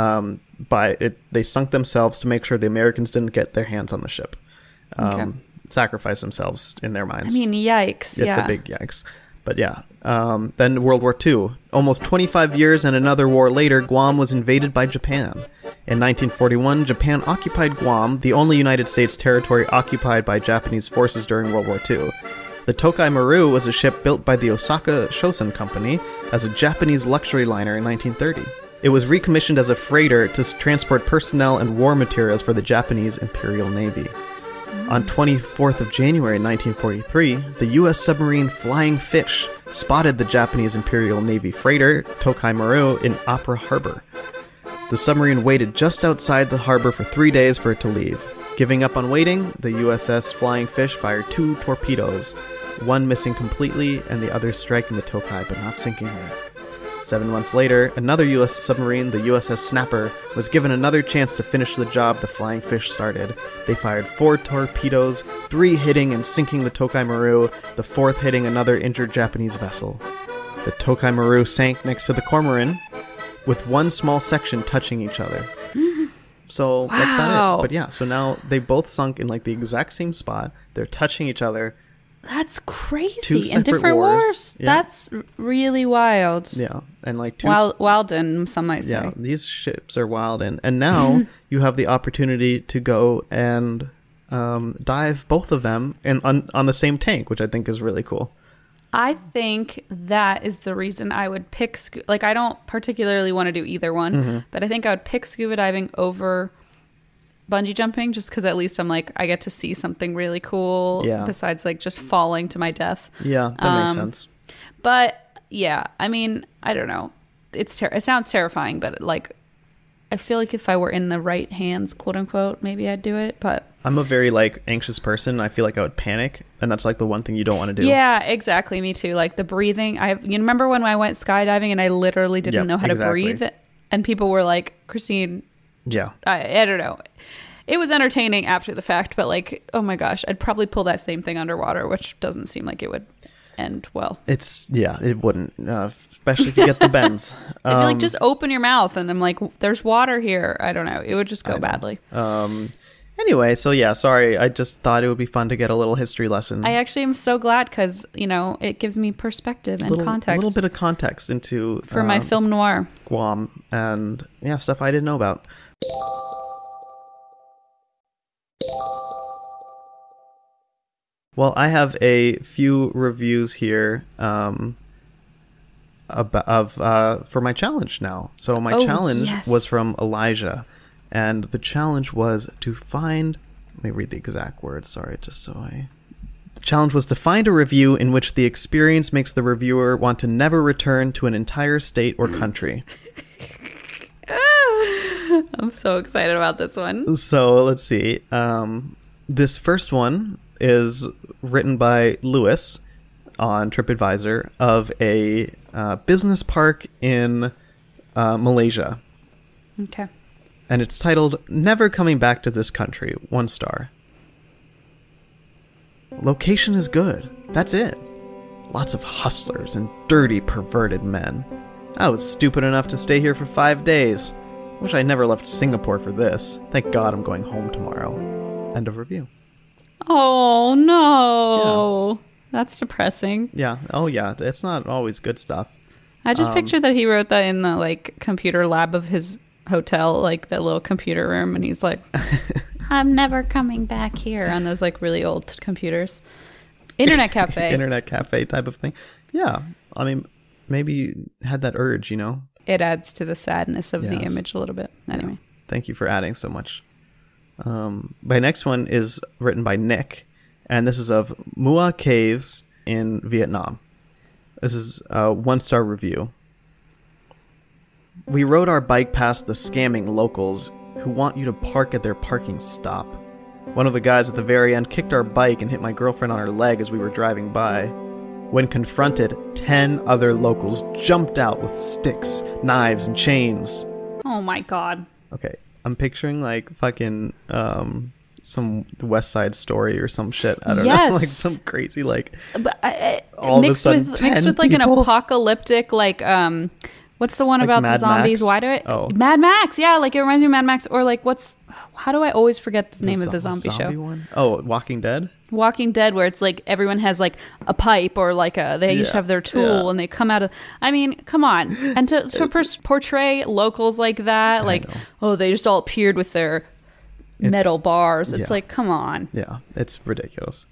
They sunk themselves to make sure the Americans didn't get their hands on the ship. Sacrifice themselves in their minds. I mean, yikes. It's a big yikes. But yeah. Then World War II. Almost 25 years and another war later, Guam was invaded by Japan. In 1941, Japan occupied Guam, the only United States territory occupied by Japanese forces during World War II. The Tokai Maru was a ship built by the Osaka Shosen Company as a Japanese luxury liner in 1930. It was recommissioned as a freighter to transport personnel and war materials for the Japanese Imperial Navy. On 24th of January 1943, the U.S. submarine Flying Fish spotted the Japanese Imperial Navy freighter Tokai Maru in Opera Harbor. The submarine waited just outside the harbor for 3 days for it to leave. Giving up on waiting, the USS Flying Fish fired 2 torpedoes, one missing completely and the other striking the Tokai but not sinking her. 7 months later, another U.S. submarine, the USS Snapper, was given another chance to finish the job the Flying Fish started. They fired 4 torpedoes, 3 hitting and sinking the Tokai Maru, the 4th hitting another injured Japanese vessel. The Tokai Maru sank next to the Cormoran, with one small section touching each other. So that's about it. But yeah, so now they both sunk in like the exact same spot. They're touching each other. That's crazy. 2 separate in different wars. Yeah. That's really wild. Yeah. And like 2... Wild in, some might say. Yeah, these ships are wild in. And now you have the opportunity to go and dive both of them on the same tank, which I think is really cool. I think that is the reason I would pick... I don't particularly want to do either one, but I think I would pick scuba diving over bungee jumping just because at least I'm like, I get to see something really cool besides like just falling to my death. Yeah, that makes sense. But yeah, I mean, I don't know. It sounds terrifying, but like, I feel like if I were in the right hands, quote unquote, maybe I'd do it, but... I'm a very like anxious person. I feel like I would panic, and that's like the one thing you don't want to do. Yeah, exactly. Me too. Like the breathing. You remember when I went skydiving and I literally didn't know how to breathe, and people were like, "Christine." Yeah. I don't know. It was entertaining after the fact, but like, oh my gosh, I'd probably pull that same thing underwater, which doesn't seem like it would end well. It wouldn't, especially if you get the bends. It'd be like, just open your mouth, and I'm like, there's water here. I don't know. It would just go badly. Anyway, so yeah, sorry. I just thought it would be fun to get a little history lesson. I actually am so glad because, it gives me perspective and context. A little bit of context into... For my film noir. Guam and, stuff I didn't know about. Well, I have a few reviews here for my challenge now. So my challenge was from Elijah. And the challenge was to find... Let me read the exact words, sorry, The challenge was to find a review in which the experience makes the reviewer want to never return to an entire state or country. I'm so excited about this one. So, let's see. This first one is written by Lewis on TripAdvisor of a business park in Malaysia. Okay. And it's titled, Never Coming Back to This Country, 1 star. Location is good. That's it. Lots of hustlers and dirty, perverted men. I was stupid enough to stay here for 5 days. Wish I never left Singapore for this. Thank God I'm going home tomorrow. End of review. Oh, no. Yeah. That's depressing. Yeah. Oh, yeah. It's not always good stuff. I just pictured that he wrote that in the, computer lab of his hotel, the little computer room, and he's like, I'm never coming back here, on those really old computers. Internet cafe. Internet cafe type of thing. Yeah. I mean, maybe you had that urge, It adds to the sadness of the image a little bit. Anyway. Yeah. Thank you for adding so much. My next one is written by Nick, and this is of Mua Caves in Vietnam. This is a 1-star review. We rode our bike past the scamming locals who want you to park at their parking stop. One of the guys at the very end kicked our bike and hit my girlfriend on her leg as we were driving by. When confronted, 10 other locals jumped out with sticks, knives, and chains. Oh my god. Okay, I'm picturing like fucking some West Side Story or some shit. I don't know, like some crazy like. All mixed of a sudden, mixed with like people. an apocalyptic like what's the one Like about Mad the zombies? Max? Why do I? Oh. Mad Max. Yeah, like it reminds me of Mad Max. Or like how do I always forget the name of the zombie show? One? Oh, Walking Dead. Walking Dead, where it's like everyone has like a pipe or like they each have their tool and they come out of. I mean, come on, and to portray locals like that, like they just all appeared with their metal bars. It's like, come on. Yeah, it's ridiculous.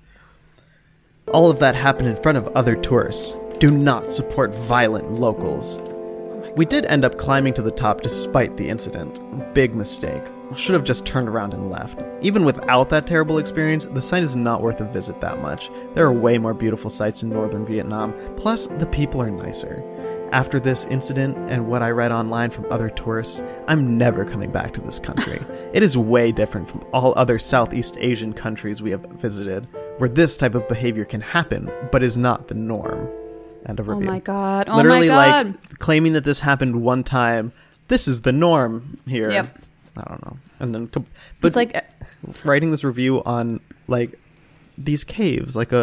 All of that happened in front of other tourists. Do not support violent locals. We did end up climbing to the top despite the incident. Big mistake. Should have just turned around and left. Even without that terrible experience, the site is not worth a visit that much. There are way more beautiful sites in northern Vietnam, plus the people are nicer. After this incident and what I read online from other tourists, I'm never coming back to this country. It is way different from all other Southeast Asian countries we have visited, where this type of behavior can happen, but is not the norm. End of review. Oh my god. Oh Literally, my god. like, claiming that this happened one time, this is the norm here. Yep. I don't know. And then, but it's like writing this review on like these caves, like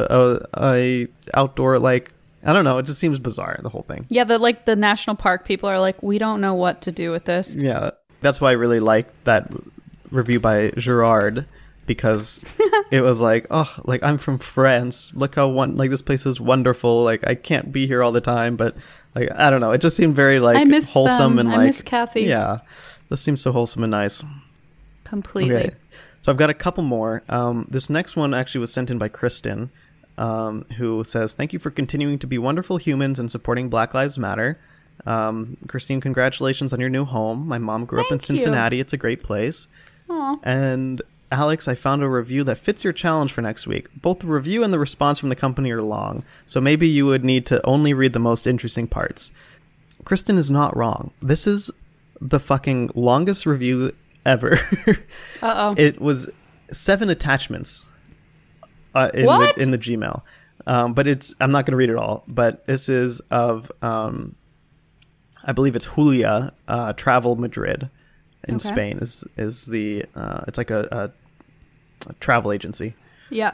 a outdoor, like, I don't know. It just seems bizarre, the whole thing. Yeah, the national park people are like, we don't know what to do with this. Yeah, that's why I really liked that review by Gerard, because it was like, oh, like, I'm from France. Look how like this place is wonderful. Like, I can't be here all the time, but like, I don't know. It just seemed very like wholesome and like, I miss Kathy. Yeah, this seems so wholesome and nice. Completely. Okay. So I've got a couple more. This next one actually was sent in by Kristen, who says, thank you for continuing to be wonderful humans and supporting Black Lives Matter. Christine, congratulations on your new home. My mom grew up in Cincinnati. It's a great place. Aww. And Alex, I found a review that fits your challenge for next week. Both the review and the response from the company are long, so maybe you would need to only read the most interesting parts. Kristen is not wrong. This is the fucking longest review ever. Uh-oh. It was 7 attachments in the Gmail. But I'm not going to read it all, but this is of, I believe it's Julia, Travel Madrid in Spain is the, it's like a travel agency. Yeah.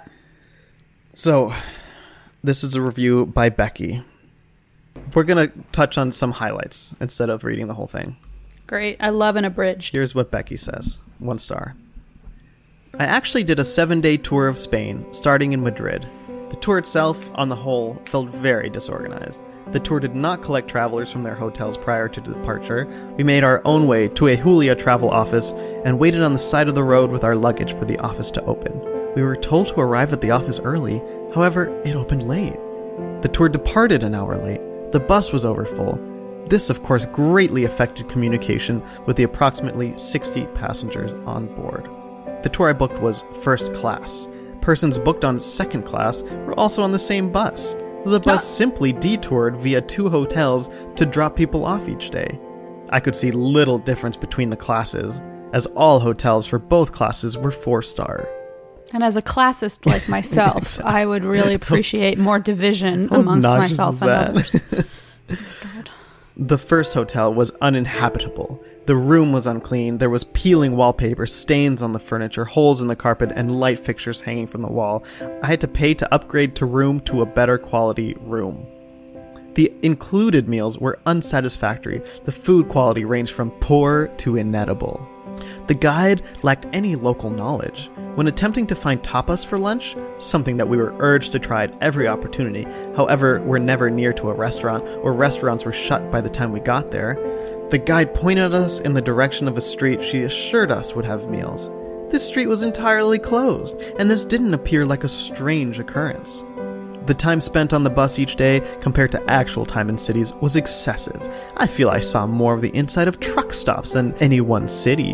So this is a review by Becky. We're going to touch on some highlights instead of reading the whole thing. Great. I love an abridged. Here's what Becky says. 1 star. I actually did a 7-day tour of Spain, starting in Madrid. The tour itself, on the whole, felt very disorganized. The tour did not collect travelers from their hotels prior to departure. We made our own way to a Julia travel office and waited on the side of the road with our luggage for the office to open. We were told to arrive at the office early, however, it opened late. The tour departed an hour late. The bus was overfull. This, of course, greatly affected communication with the approximately 60 passengers on board. The tour I booked was first class. Persons booked on second class were also on the same bus. The bus simply detoured via 2 hotels to drop people off each day. I could see little difference between the classes, as all hotels for both classes were 4-star. And as a classist like myself, exactly. I would really appreciate more division amongst myself and others. God. The first hotel was uninhabitable. The room was unclean, there was peeling wallpaper, stains on the furniture, holes in the carpet, and light fixtures hanging from the wall. I had to pay to upgrade to a better quality room. The included meals were unsatisfactory. The food quality ranged from poor to inedible. The guide lacked any local knowledge. When attempting to find tapas for lunch, something that we were urged to try at every opportunity, however, we're never near to a restaurant, or restaurants were shut by the time we got there, the guide pointed us in the direction of a street she assured us would have meals. This street was entirely closed, and this didn't appear like a strange occurrence. The time spent on the bus each day, compared to actual time in cities, was excessive. I feel I saw more of the inside of truck stops than any one city.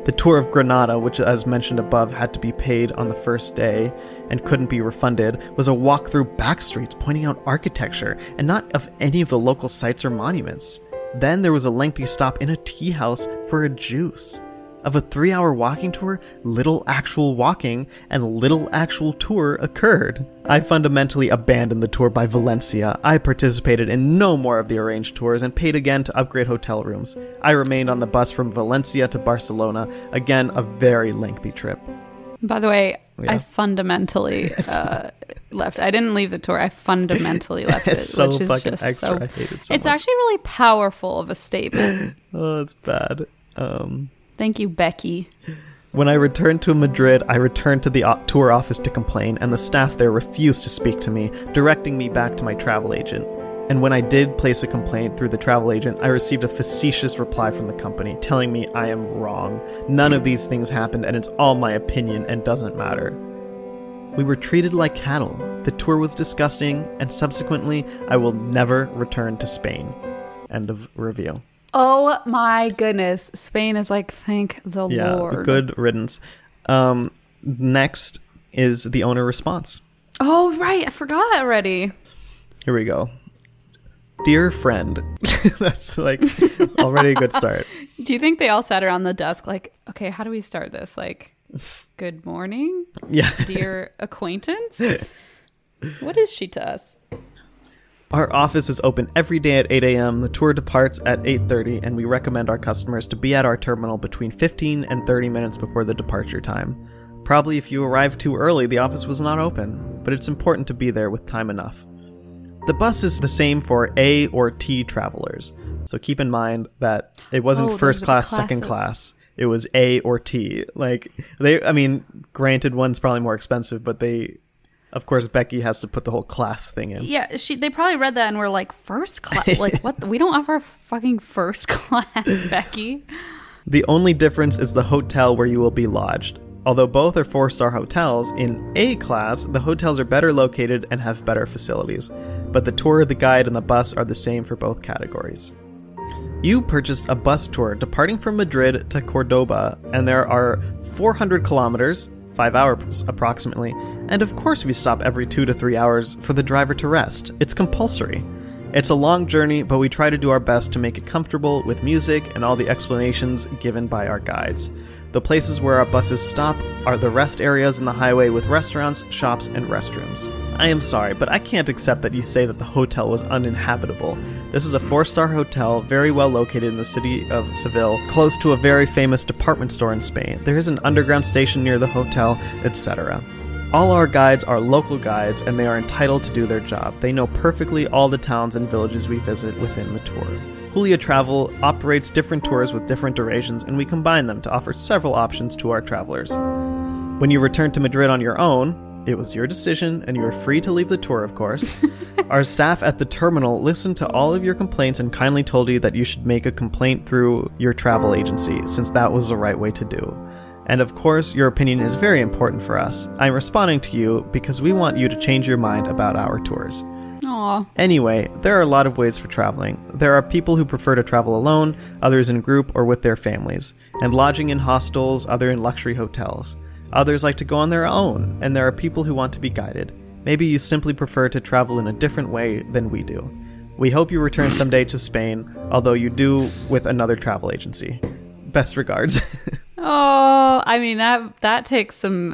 The tour of Granada, which as mentioned above had to be paid on the first day and couldn't be refunded, was a walk through back streets pointing out architecture and not of any of the local sites or monuments. Then there was a lengthy stop in a tea house for a juice. Of a 3-hour walking tour, little actual walking and little actual tour occurred. I fundamentally abandoned the tour by Valencia. I participated in no more of the arranged tours and paid again to upgrade hotel rooms. I remained on the bus from Valencia to Barcelona, again a very lengthy trip. By the way, yeah. I fundamentally left. I didn't leave the tour. I fundamentally left it, so which is fucking just extra. so. I hate it so it's much. Actually really powerful of a statement. Oh, it's bad. Thank you, Becky. When I returned to Madrid, I returned to the tour office to complain, and the staff there refused to speak to me, directing me back to my travel agent. And when I did place a complaint through the travel agent, I received a facetious reply from the company, telling me I am wrong. None of these things happened, and it's all my opinion and doesn't matter. We were treated like cattle. The tour was disgusting, and subsequently, I will never return to Spain. End of review. Oh my goodness. Spain is like, thank the Lord. Yeah, good riddance. Next is the owner response. Oh, right. I forgot already. Here we go. Dear friend. That's like already a good start. Do you think they all sat around the desk like, okay, how do we start this? Like, good morning? Yeah. Dear acquaintance? What is she to us? Our office is open every day at 8 a.m. The tour departs at 8:30, and we recommend our customers to be at our terminal between 15 and 30 minutes before the departure time. Probably if you arrive too early, the office was not open, but it's important to be there with time enough. The bus is the same for A or T travelers, so keep in mind that it wasn't first class, second class. It was A or T. Like, granted, one's probably more expensive, but of course, Becky has to put the whole class thing in. Yeah, they probably read that and were like, first class? Like, what? We don't offer fucking first class, Becky. The only difference is the hotel where you will be lodged. Although both are 4-star hotels, in A class, the hotels are better located and have better facilities. But the tour, the guide, and the bus are the same for both categories. You purchased a bus tour departing from Madrid to Cordoba, and there are 400 kilometers, 5 hours approximately, and of course we stop every 2 to 3 hours for the driver to rest. It's compulsory. It's a long journey, but we try to do our best to make it comfortable with music and all the explanations given by our guides. The places where our buses stop are the rest areas in the highway with restaurants, shops, and restrooms. I am sorry, but I can't accept that you say that the hotel was uninhabitable. This is a 4-star hotel, very well located in the city of Seville, close to a very famous department store in Spain. There is an underground station near the hotel, etc. All our guides are local guides, and they are entitled to do their job. They know perfectly all the towns and villages we visit within the tour. Julia Travel operates different tours with different durations, and we combine them to offer several options to our travelers. When you return to Madrid on your own, it was your decision, and you are free to leave the tour, of course. Our staff at the terminal listened to all of your complaints and kindly told you that you should make a complaint through your travel agency, since that was the right way to do. And of course, your opinion is very important for us. I'm responding to you because we want you to change your mind about our tours. Aww. Anyway, there are a lot of ways for traveling. There are people who prefer to travel alone, others in group or with their families, and lodging in hostels, other in luxury hotels. Others like to go on their own, and there are people who want to be guided. Maybe you simply prefer to travel in a different way than we do. We hope you return someday to Spain, although you do with another travel agency. Best regards. Oh, I mean, that takes some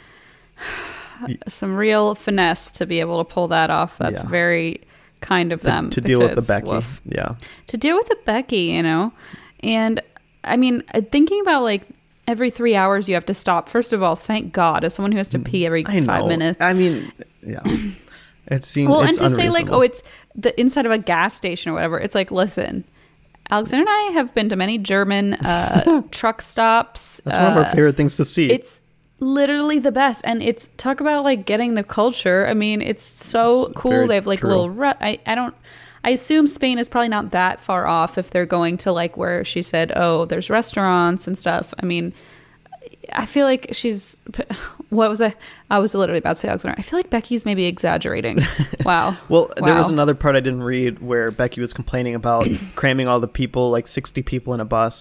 real finesse to be able to pull that off. That's very kind of them. To deal with the Becky. Yeah. To deal with the Becky, you know? And, I mean, thinking about, like, every 3 hours you have to stop. First of all, thank God, as someone who has to pee every 5 minutes. I mean, yeah. It seems well, it's and to say, like, unreasonable. it's the inside of a gas station or whatever. It's like, listen, Alexander and I have been to many German truck stops. That's one of our favorite things to see. It's literally the best, and it's talk about like getting the culture. I mean, it's so cool. They have like little. I assume Spain is probably not that far off if they're going to like where she said, "Oh, there's restaurants and stuff." I mean, I feel like she's. What was I? I was literally about to say Alexander. I feel like Becky's maybe exaggerating. Wow. Well, there was another part I didn't read where Becky was complaining about cramming all the people, like 60 people in a bus.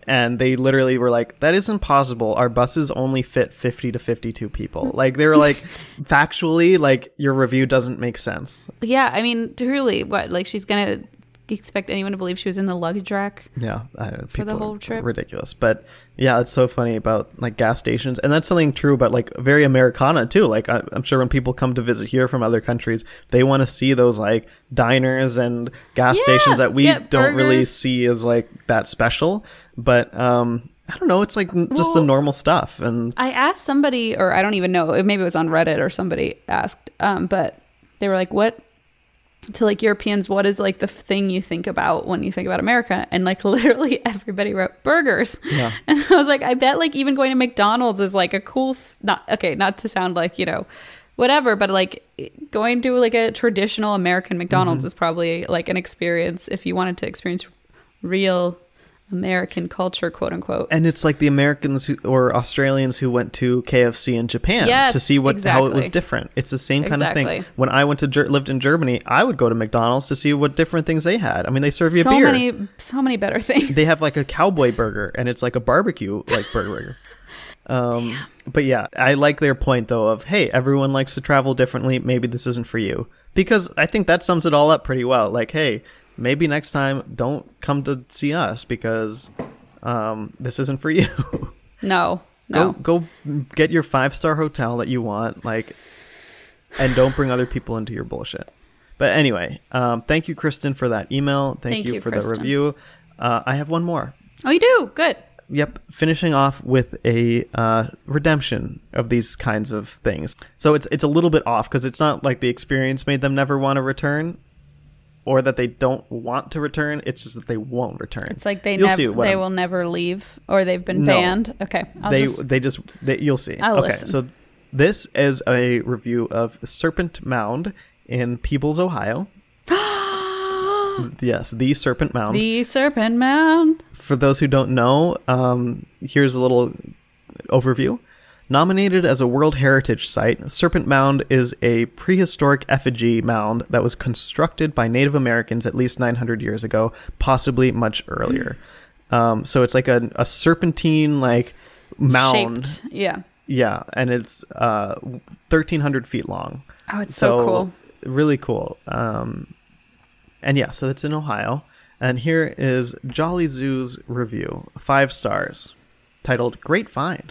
And they literally were like, that is impossible. Our buses only fit 50 to 52 people. Like, they were like, factually, like, your review doesn't make sense. Yeah, I mean, truly, what? Like, she's going to expect anyone to believe she was in the luggage rack? Yeah. For the whole trip? Ridiculous. But yeah, it's so funny about like gas stations. And that's something true about like very Americana too. Like I'm sure when people come to visit here from other countries, they want to see those like diners and gas stations that we don't really see as like that special. But I don't know. It's like just the normal stuff. And I asked somebody, or I don't even know, maybe it was on Reddit or somebody asked, but they were like, what, to like Europeans, what is like the thing you think about when you think about America? And like literally everybody wrote burgers. Yeah. And I was like, I bet like even going to McDonald's is like a cool, not to sound like, you know, whatever, but like going to like a traditional American McDonald's is probably like an experience if you wanted to experience real American culture, quote unquote. And it's like the Americans or Australians who went to KFC in Japan to see how it was different. It's the same kind of thing. When I went to lived in Germany, I would go to McDonald's to see what different things they had. I mean, they serve you beer. So many better things. They have like a cowboy burger, and it's like a barbecue like burger. But yeah, I like their point though of, hey, everyone likes to travel differently. Maybe this isn't for you, because I think that sums it all up pretty well. Like, hey, maybe next time don't come to see us because this isn't for you. No. Go get your 5-star hotel that you want, like, and don't bring other people into your bullshit. But anyway, thank you, Kristen, for that email. Thank you for Kristen. The review. I have one more. Oh, you do? Good. Yep. Finishing off with a redemption of these kinds of things. So it's a little bit off because it's not like the experience made them never want to return, or that they don't want to return. It's just that they won't return. It's like they will never leave, or they've been banned. Okay. You'll see. I'll listen. So this is a review of Serpent Mound in Peebles, Ohio. Yes, the Serpent Mound. The Serpent Mound. For those who don't know, here's a little overview. Nominated as a World Heritage Site, Serpent Mound is a prehistoric effigy mound that was constructed by Native Americans at least 900 years ago, possibly much earlier. So it's like a serpentine like mound. Shaped, yeah. Yeah, and it's 1,300 feet long. Oh, it's so cool. Really cool. And yeah, so it's in Ohio. And here is Jolly Zoo's review, 5 stars, titled Great Find.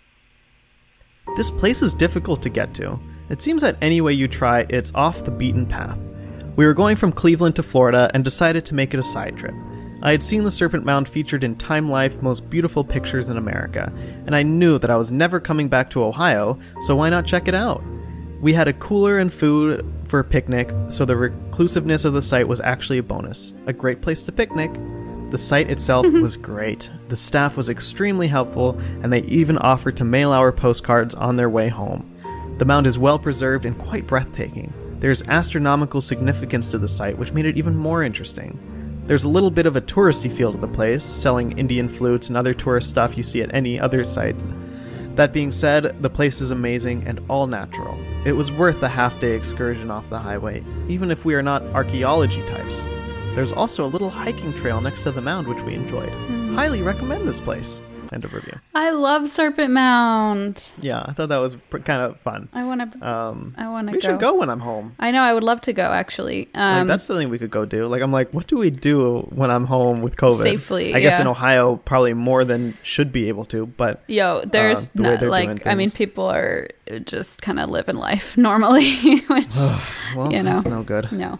This place is difficult to get to. It seems that any way you try, it's off the beaten path. We were going from Cleveland to Florida and decided to make it a side trip. I had seen the Serpent Mound featured in Time Life Most Beautiful Pictures in America, and I knew that I was never coming back to Ohio, so why not check it out? We had a cooler and food for a picnic, so the reclusiveness of the site was actually a bonus. A great place to picnic. The site itself was great. The staff was extremely helpful, and they even offered to mail our postcards on their way home. The mound is well preserved and quite breathtaking. There's astronomical significance to the site, which made it even more interesting. There's a little bit of a touristy feel to the place, selling Indian flutes and other tourist stuff you see at any other site. That being said, the place is amazing and all natural. It was worth the half-day excursion off the highway, even if we are not archaeology types. There's also a little hiking trail next to the mound, which we enjoyed. Highly recommend this place. End of review. I love Serpent Mound. Yeah, I thought that was kind of fun. I want to go. We should go when I'm home. I know, I would love to go, actually. That's the thing we could go do. Like, I'm like, what do we do when I'm home with COVID? Safely, I guess in Ohio, probably more than should be able to, but... there's not, like, I mean, people are just kind of living life normally, which, well, that's no good. No.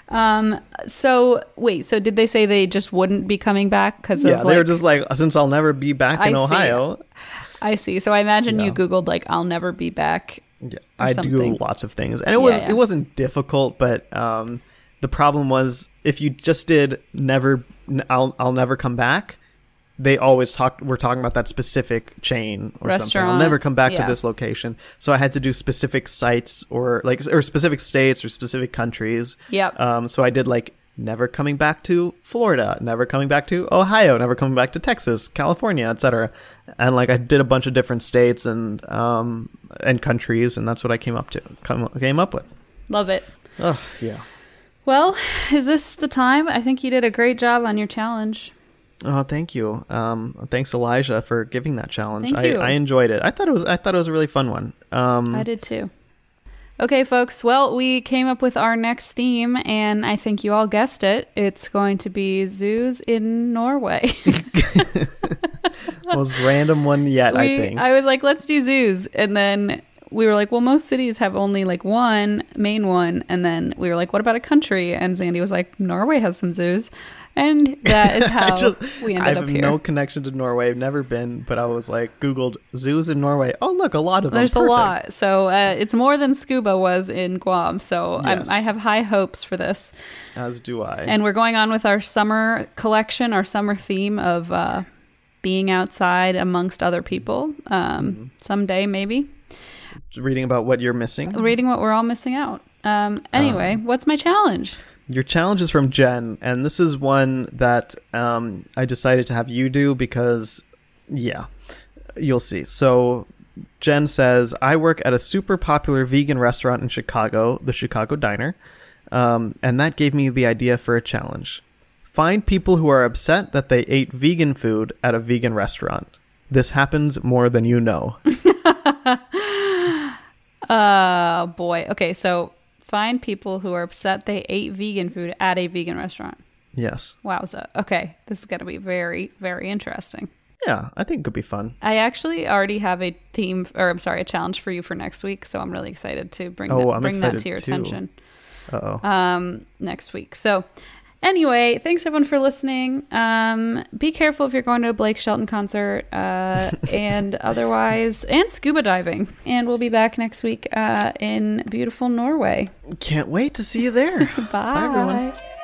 So did they say they just wouldn't be coming back because of they were just like, since I'll never be back in Ohio. I see. So I imagine you Googled like, I'll never be back. Yeah, I do lots of things, and it wasn't difficult, but the problem was if you just did I'll never come back. They always were talking about that specific chain or restaurant. Something. I'll never come back to this location. So I had to do specific sites or specific states or specific countries. Yep. So I did like never coming back to Florida, never coming back to Ohio, never coming back to Texas, California, etc. And like I did a bunch of different states and countries, and that's what I came up with. Love it. Oh yeah. Well, is this the time? I think you did a great job on your challenge. Oh, thank you. Thanks, Elijah, for giving that challenge. Thank you. I enjoyed it. I thought it was a really fun one. I did too. Okay, folks. Well, we came up with our next theme, and I think you all guessed it. It's going to be zoos in Norway. Most random one yet, I think. I was like, let's do zoos, and then we were like, well, most cities have only like one main one, and then we were like, what about a country? And Zandy was like, Norway has some zoos. And that is how we ended up here. I have no connection to Norway. I've never been, but I was like, Googled zoos in Norway. Oh, look, a lot of them. There's Perfect. a lot. So it's more than scuba was in Guam. So yes. I have high hopes for this. As do I. And we're going on with our summer collection, our summer theme of being outside amongst other people. Someday, maybe. Reading about what you're missing. Reading what we're all missing out. Anyway, what's my challenge? Your challenge is from Jen, and this is one that I decided to have you do because, yeah, you'll see. So Jen says, I work at a super popular vegan restaurant in Chicago, the Chicago Diner, and that gave me the idea for a challenge. Find people who are upset that they ate vegan food at a vegan restaurant. This happens more than you know. Boy. Okay, so find people who are upset they ate vegan food at a vegan restaurant. Yes. Wowza. Okay, this is going to be very, very interesting. Yeah, I think it could be fun. I actually already have a challenge for you for next week, so I'm really excited to bring that to your attention. Next week. So anyway, thanks everyone for listening. Be careful if you're going to a Blake Shelton concert, and otherwise, and scuba diving. And we'll be back next week in beautiful Norway. Can't wait to see you there. Bye. Bye, everyone.